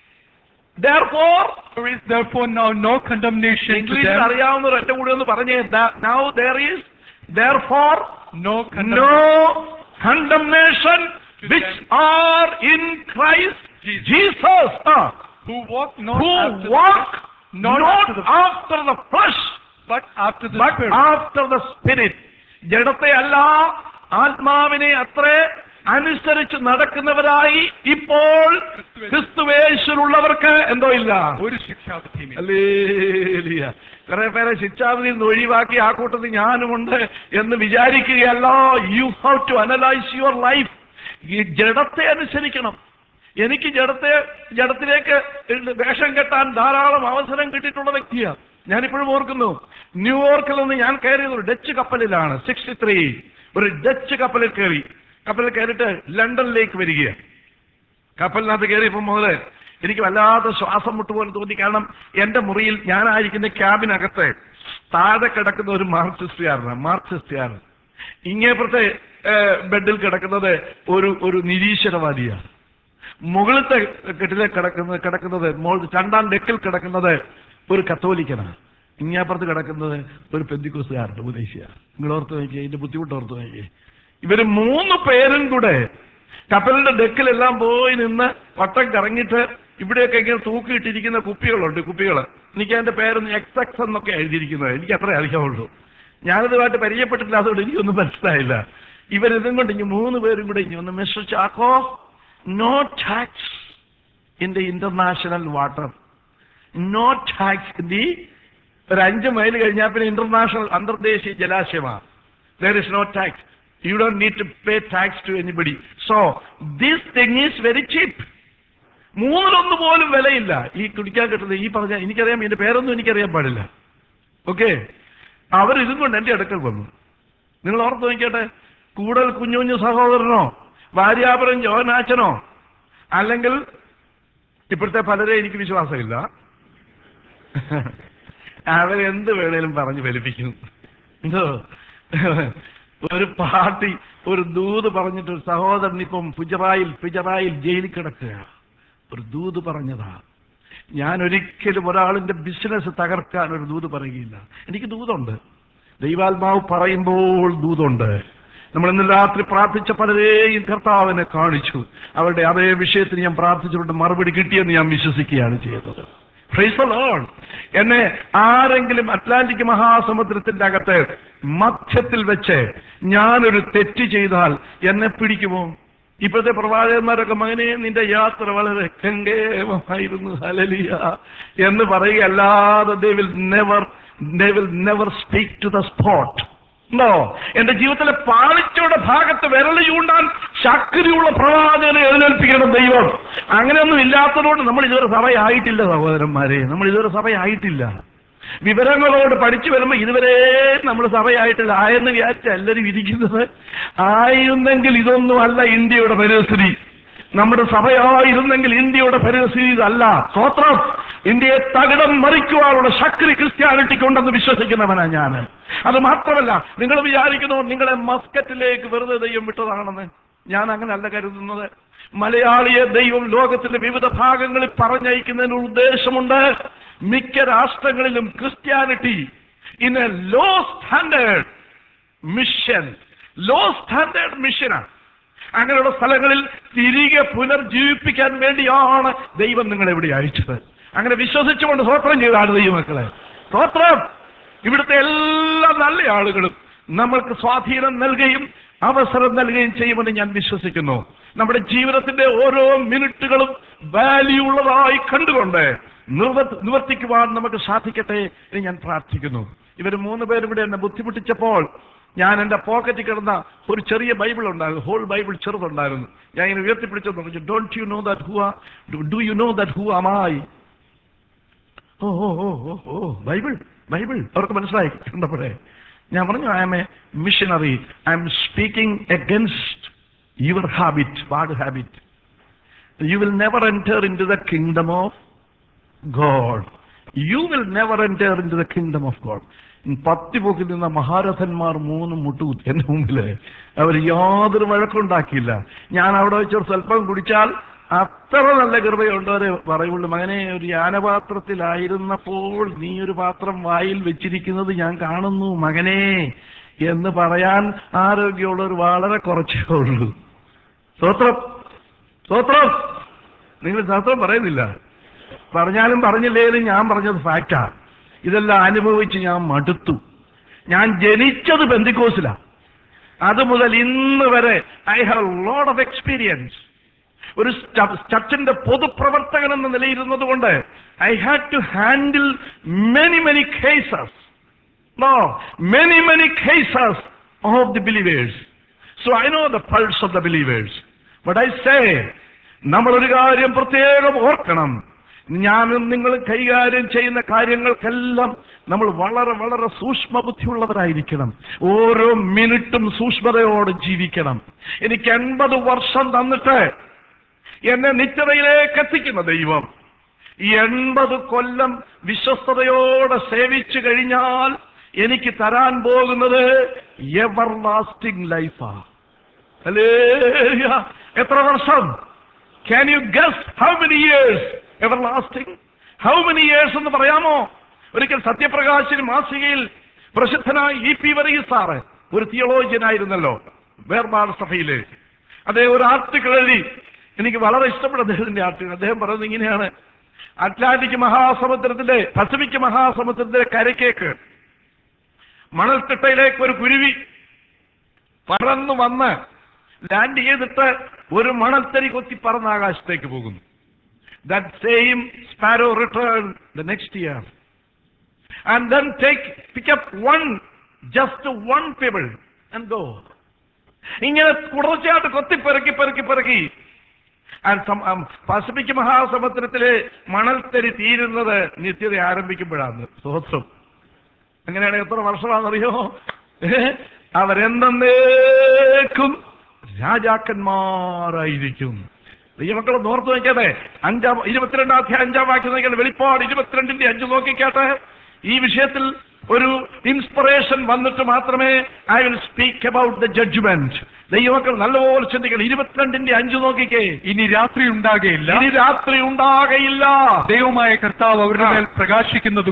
therefore now no condemnation to them. അറിയാവുന്നവർ എന്റെ കൂടെ ഒന്ന് പറഞ്ഞേ, now there is therefore no condemnation which are in Christ Jesus, who walk not after the flesh but after the Spirit. ജഡത്തെ അല്ല, ആത്മാവിനെ അത്രേ അനുസരിച്ച് നടക്കുന്നവരായി ഇപ്പോൾ ക്രിസ്തുവേശുള്ളവർക്ക് എന്തോ ഇല്ല, ഒരു ശിക്ഷാവിധിയും. ഹല്ലേലൂയ. കുറെ പേരെ ശിക്ഷാവിധിയിൽ നിന്ന് ഒഴിവാക്കി ആ കൂട്ടത്തിൽ ഞാനുമുണ്ട് എന്ന് വിചാരിക്കുകയല്ല. You have to analyse your life. ഈ ജഡത്തെ അനുസരിക്കണം. എനിക്ക് ജഡത്തിലേക്ക് വേഷം കെട്ടാൻ ധാരാളം അവസരം കിട്ടിയിട്ടുള്ള വ്യക്തിയാണ്. ഞാനിപ്പോഴും ഓർക്കുന്നു, ന്യൂയോർക്കിൽ നിന്ന് ഞാൻ കയറിയത് ഒരു ഡച്ച് കപ്പലിലാണ്. 63 ഒരു ഡച്ച് കപ്പലിൽ കയറിയിട്ട് ലണ്ടനിലേക്ക് വരികയാണ്. കപ്പലിനകത്ത് കയറിയപ്പോൾ മുതൽ എനിക്ക് വല്ലാത്ത ശ്വാസം മുട്ടുപോലെ തോന്നി. കാരണം എന്റെ മുറിയിൽ ഞാനായിരിക്കുന്ന ക്യാബിനകത്ത് താഴെ കിടക്കുന്ന ഒരു മാർക്സിസ്റ്റുകാരൻ, ഇങ്ങേപ്പുറത്തെ ബെഡിൽ കിടക്കുന്നത് ഒരു നിരീശ്വരവാദിയാണ്, മുകളിലത്തെ കെട്ടിലെ കിടക്കുന്നത് രണ്ടാം ഡെക്കിൽ കിടക്കുന്നത് ഒരു കത്തോലിക്കനാണ്, ഇങ്ങേപ്പുറത്ത് കിടക്കുന്നത് ഒരു പെന്തിക്കോസ്തുകാരൻ, ഉപദേശിയാണ്. നിങ്ങൾ ഓർത്ത് നോക്കിയേ, ഇതിന്റെ ബുദ്ധിമുട്ട് ഓർത്ത് നോക്കിയേ. ഇവര് 3 പേരും കൂടെ കപ്പലിന്റെ ഡെക്കിലെല്ലാം പോയി നിന്ന് വട്ടം കറങ്ങിയിട്ട് ഇവിടെയൊക്കെ ഇങ്ങനെ തൂക്കിയിട്ടിരിക്കുന്ന കുപ്പികൾ. എനിക്ക് അതിന്റെ പേരൊന്ന് XX എന്നൊക്കെ എഴുതിയിരിക്കുന്നത്, എനിക്ക് അത്രേ അറിയാവുള്ളൂ. ഞാനിതുമായിട്ട് പരിചയപ്പെട്ടിട്ടില്ല, അതുകൊണ്ട് എനിക്കൊന്നും മനസ്സിലായില്ല. ഇവരിതും കൊണ്ട് 3 പേരും കൂടെ ഇനി ഒന്ന്, mister Chacko, no tax in the international water, no tax in the, ഒരു 5 മൈൽ കഴിഞ്ഞാൽ പിന്നെ ഇന്റർനാഷണൽ അന്തർദേശീയ ജലാശയമാണ്. there is no tax, you don't need to pay tax to anybody, so this thing is very cheap. 3 പോലും വിലയില്ല ഈ കുടിക്കാൻ കിട്ടുന്നത്. ഈ പറഞ്ഞ എനിക്കറിയാം, ഇതിന്റെ പേരൊന്നും എനിക്കറിയാൻ പാടില്ല. ഓക്കെ, അവരിതും കൊണ്ട് എന്റെ അടുക്കൽ വന്നു. നിങ്ങൾ ഓർത്ത് നോക്കിയട്ടെ, കൂടുതൽ കുഞ്ഞു സഹോദരനോ ഭാര്യാപുരം ജോനാച്ചനോ അല്ലെങ്കിൽ ഇപ്പോഴത്തെ പലരെ എനിക്ക് വിശ്വാസമില്ല, അവരെന്ത് വേണേലും പറഞ്ഞ് ഫലിപ്പിക്കും. എന്തോ ഒരു പാർട്ടി ഒരു ദൂത് പറഞ്ഞിട്ട്, ഒരു സഹോദരൻ ഇപ്പം ഫുജറായിൽ ജയിലിൽ കിടക്കുക, ഒരു ദൂത് പറഞ്ഞതാ. ഞാൻ ഒരിക്കലും ഒരാളിന്റെ ബിസിനസ് തകർക്കാൻ ഒരു ദൂത് പറയുകയില്ല. എനിക്ക് ദൂതുണ്ട്, ദൈവാത്മാവ് പറയുമ്പോൾ ദൂതുണ്ട്. നമ്മൾ ഇന്ന് രാത്രി പ്രാർത്ഥിച്ച പലരെയും കർത്താവിനെ കാണിച്ചു. അവരുടെ അതേ വിഷയത്തിന് ഞാൻ പ്രാർത്ഥിച്ചുകൊണ്ട് മറുപടി കിട്ടിയെന്ന് ഞാൻ വിശ്വസിക്കുകയാണ് ചെയ്തത്. Praise the Lord. എന്നെ ആരെങ്കിലും അറ്റ്ലാന്റിക് മഹാസമുദ്രത്തിന്റെ അകത്ത് മധ്യത്തിൽ വെച്ച് ഞാനൊരു തെറ്റ് ചെയ്താൽ എന്നെ പിടിക്കുമോ? ഇപ്പോഴത്തെ പ്രവാചകന്മാരൊക്കെ, മകനെ നിന്റെ യാത്ര വളരെ കങ്കേമമായിരുന്നു, ഹല്ലേലൂയ എന്ന് പറയുകയല്ലാതെ they will never speak to the spot. എന്റെ ജീവിതത്തിലെ പാളിച്ചയുടെ ഭാഗത്ത് വിരൽ ചൂണ്ടാൻ ശക്തിയുള്ള പ്രവാചകനെ എഴുന്നേൽപ്പിക്കണം ദൈവം. അങ്ങനെയൊന്നും ഇല്ലാത്തതുകൊണ്ട് നമ്മൾ ഇതുവരെ സഭയായിട്ടില്ല സഹോദരന്മാരെ, നമ്മൾ ഇതുവരെ സഭയായിട്ടില്ല. വിവരങ്ങളോട് പഠിച്ചു വരുമ്പോൾ ഇതുവരെ നമ്മൾ സഭയായിട്ടില്ല. ആയെന്ന് വിചാരിച്ച എല്ലാവരും ഇരിക്കുന്നത്. ആയിരുന്നെങ്കിൽ ഇതൊന്നും അല്ല ഇന്ത്യയുടെ പരിസ്ഥിതി. നമ്മുടെ സഭയായിരുന്നെങ്കിൽ ഇന്ത്യയുടെ പരിസ്ഥിതി ഇതല്ല. സ്തോത്രം. ഇന്ത്യയെ തകിടം മറിക്കുവാനുള്ള ശക്തി ക്രിസ്ത്യാനിറ്റിക്കുണ്ടെന്ന് വിശ്വസിക്കുന്നവനാ ഞാൻ. അത് മാത്രമല്ല, നിങ്ങൾ വിചാരിക്കുന്നു നിങ്ങളെ മസ്കറ്റിലേക്ക് വെറുതെ ദൈവം വിട്ടതാണെന്ന്. ഞാൻ അങ്ങനെയല്ല കരുതുന്നത്. മലയാളിയെ ദൈവം ലോകത്തിന്റെ വിവിധ ഭാഗങ്ങളിൽ പറഞ്ഞയക്കുന്നതിന് ഉദ്ദേശമുണ്ട്. മിക്ക രാഷ്ട്രങ്ങളിലും Christianity in a low standard മിഷനാണ്. അങ്ങനെയുള്ള സ്ഥലങ്ങളിൽ തിരികെ പുനർജീവിപ്പിക്കാൻ വേണ്ടിയാണ് ദൈവം നിങ്ങളെ ഇവിടെ അയച്ചത്. അങ്ങനെ വിശ്വസിച്ചുകൊണ്ട് സ്തോത്രം ചെയ്താണ് ദൈവമക്കളെ. സ്തോത്രം. ഇവിടുത്തെ എല്ലാ നല്ല ആളുകളും നമ്മൾക്ക് സ്വാധീനം നൽകുകയും അവസരം നൽകുകയും ചെയ്യുമെന്ന് ഞാൻ വിശ്വസിക്കുന്നു. നമ്മുടെ ജീവിതത്തിന്റെ ഓരോ മിനിറ്റുകളും വാല്യൂ ഉള്ളതായി കണ്ടുകൊണ്ട് നിവർത്തിക്കുവാൻ നമുക്ക് സാധിക്കട്ടെ എന്ന് ഞാൻ പ്രാർത്ഥിക്കുന്നു. ഇവർ 3 പേരും കൂടെ എന്നെ ബുദ്ധിമുട്ടിച്ചപ്പോൾ ഞാൻ എന്റെ പോക്കറ്റിൽ കിടന്ന ഒരു ചെറിയ ബൈബിൾ ഉണ്ടായിരുന്നു, ഹോൾ ബൈബിൾ ചെറുതുണ്ടായിരുന്നു. ഞാൻ ഇങ്ങനെ ഉയർത്തിപ്പിടിച്ചു പറഞ്ഞു, don't you know that do you know that who am I? ഓ ബൈബിൾ അവർക്ക് മനസ്സിലായി കണ്ടപ്പോഴേ ഞാൻ പറഞ്ഞു, I am a missionary, I am speaking against your bad habit. You will never enter in to the kingdom of God. You will never enter in to the kingdom of God. പത്തിപോക്കിൽ നിന്ന മഹാരഥന്മാർ 3 മുട്ടു എന്റെ മുമ്പില്. അവർ യാതൊരു വഴക്കുണ്ടാക്കിയില്ല. ഞാൻ അവിടെ വെച്ചൊരു സ്വല്പം കുടിച്ചാൽ അത്ര നല്ല കൃപയുണ്ടവരെ പറയുള്ളൂ. മകനെ, ഒരു യാനപാത്രത്തിലായിരുന്നപ്പോൾ നീ ഒരു പാത്രം വായിൽ വെച്ചിരിക്കുന്നത് ഞാൻ കാണുന്നു മകനെ എന്ന് പറയാൻ ആരോഗ്യമുള്ളവർ വളരെ കുറച്ചേ ഉള്ളൂ. സ്തോത്രം. നിങ്ങൾ സ്തോത്രം പറയുന്നില്ല. പറഞ്ഞാലും പറഞ്ഞില്ലേലും ഞാൻ പറഞ്ഞത് ഫാക്റ്റാ. ഇതെല്ലാം അനുഭവിച്ച് ഞാൻ മടുത്തു. ഞാൻ ജനിച്ചത് പെന്തിക്കോസിലാ. അതുമുതൽ ഇന്ന് വരെ I have lot of experience. ഒരു ചർച്ചിന്റെ പൊതുപ്രവർത്തകൻ എന്ന നിലയിരുന്നത് കൊണ്ട് I had to handle many cases. many cases of the believers. So I know the pulse of the believers. But I say, നമ്മൾ ഒരു കാര്യം പ്രത്യേകം ഓർക്കണം. ഞാനും നിങ്ങൾ കൈകാര്യം ചെയ്യുന്ന കാര്യങ്ങൾക്കെല്ലാം നമ്മൾ വളരെ സൂക്ഷ്മ ബുദ്ധിയുള്ളവരായിരിക്കണം. ഓരോ മിനിറ്റും സൂക്ഷ്മതയോടെ ജീവിക്കണം. എനിക്ക് 80 വർഷം തന്നിട്ട് എന്നെ നിത്യതയിലേക്ക് എത്തിക്കുന്ന ദൈവം ഈ 80 കൊല്ലം വിശ്വസ്തയോടെ സേവിച്ചു കഴിഞ്ഞാൽ എനിക്ക് തരാൻ പോകുന്നത് എവർ ലാസ്റ്റിംഗ് ലൈഫാ. ഹല്ലേലൂയ! എത്ര വർഷം? Can you guess how many years? Everlasting. How many years എന്ന് പറയാമോ? ഒരിക്കൽ സത്യപ്രകാശിന് മാസികയിൽ പ്രസിദ്ധനായ E.P. വർഗീസ് സാറ് ഒരു തിയോളജിയൻ ആയിരുന്നല്ലോ, വേർപാട് സഭയില്. അദ്ദേഹം ഒരു ആർട്ടിക്കിൾ എഴുതി. എനിക്ക് വളരെ ഇഷ്ടപ്പെട്ട അദ്ദേഹത്തിന്റെ ആർട്ടിക്കിൾ. അദ്ദേഹം പറയുന്നത് ഇങ്ങനെയാണ്: പസഫിക് മഹാസമുദ്രത്തിലെ കരയ്ക്കേക്ക് മണൽത്തിട്ടയിലേക്ക് ഒരു കുരുവി പറന്നു വന്ന് ലാൻഡ് ചെയ്തിട്ട് ഒരു മണൽത്തരി കൊത്തി പറന്ന് ആകാശത്തേക്ക് പോകുന്നു. That same sparrow returned the next year and then pick up just one pebble and go. ഇങ്ങനെ തുടർച്ചയായിട്ട് കൊത്തിപ്പെറുക്കി പസഫിക് മഹാസമുദ്രത്തിലെ മണൽത്തരി തീരുന്നത് നിത്യത ആരംഭിക്കുമ്പോഴാണ്. സ്തോത്രം. അങ്ങനെയാണ്. എത്ര വർഷമാണെന്നറിയോ? അവരെന്നേക്കും രാജാക്കന്മാരായിരിക്കും. ദൈവമക്കളെ ഓർത്തു നോക്കിയാട്ടെ. 22 അധ്യായം 5 വാക്യം നോക്കിയാൽ, വെളിപ്പാട് 22:5 നോക്കിക്കാട്ടെ. ഈ വിഷയത്തിൽ ഒരു ഇൻസ്പിറേഷൻ വന്നിട്ട് മാത്രമേ I will speak about the judgment. ദൈവമക്കൾ നല്ലപോലെ ചിന്തിക്കണം. 22:5 നോക്കിക്കേ. ഇനി രാത്രി ഉണ്ടാകയില്ല. ദൈവമായ കർത്താവ് അവരുടെ മേൽ പ്രകാശിക്കുന്നത്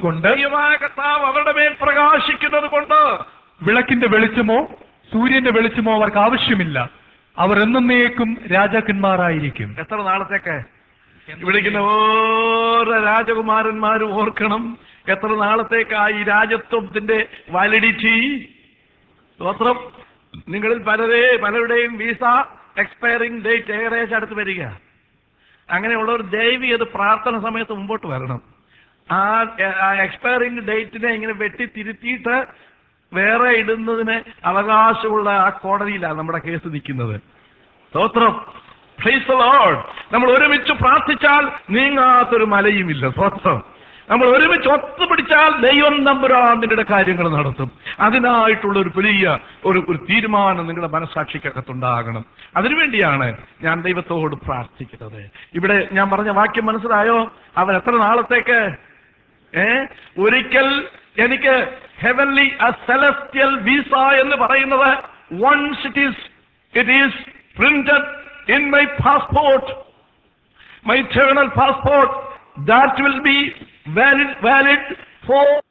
കൊണ്ട് വിളക്കിന്റെ വെളിച്ചമോ സൂര്യന്റെ വെളിച്ചമോ അവർക്ക് ആവശ്യമില്ല. അവർ എന്നേക്കും രാജാക്കന്മാരായിരിക്കും. എത്ര നാളത്തേക്ക്? ഇവിടേക്കുന്ന ഓരോ രാജകുമാരന്മാരും ഓർക്കണം, എത്ര നാളത്തേക്കാ ഈ രാജത്വത്തിന്റെ വാലിഡിറ്റി. സ്തോത്രം. നിങ്ങളിൽ പലരുടെയും വിസ എക്സ്പയറിംഗ് ഡേറ്റ് ഏകദേശം അടുത്ത് വരിക. അങ്ങനെയുള്ളവർ ദയവി അത് പ്രാർത്ഥന സമയത്ത് മുമ്പോട്ട് വരണം. ആ എക്സ്പയറിംഗ് ഡേറ്റിനെ ഇങ്ങനെ വെട്ടിത്തിരുത്തിയിട്ട് വേറെ ഇടുന്നതിന് അവകാശമുള്ള ആ കോടതിയിലാണ് നമ്മുടെ കേസ് നിൽക്കുന്നത്. സ്തോത്രം. Praise the Lord. നമ്മൾ ഒരുമിച്ച് പ്രാർത്ഥിച്ചാൽ നീങ്ങാത്തൊരു മലയുമില്ല. സ്തോത്രം. നമ്മൾ ഒരുമിച്ച് ഒത്തുപിടിച്ചാൽ ദൈവം തമ്പുരാൻ നിങ്ങളുടെ കാര്യങ്ങൾ നടത്തും. അതിനായിട്ടുള്ള ഒരു വലിയ ഒരു തീരുമാനം നിങ്ങളുടെ മനസാക്ഷിക്കകത്തുണ്ടാകണം. അതിനുവേണ്ടിയാണ് ഞാൻ ദൈവത്തോട് പ്രാർത്ഥിക്കുന്നത്. ഇവിടെ ഞാൻ പറഞ്ഞ വാക്യം മനസ്സിലായോ? അവൻ എത്ര നാളത്തേക്ക്? ഒരിക്കൽ എനിക്ക് ഹെവൻലി സെലസ്റ്റിയൽ വിസ എന്ന് പറയുന്നത് once it is printed in my passport, my eternal passport, that will be valid for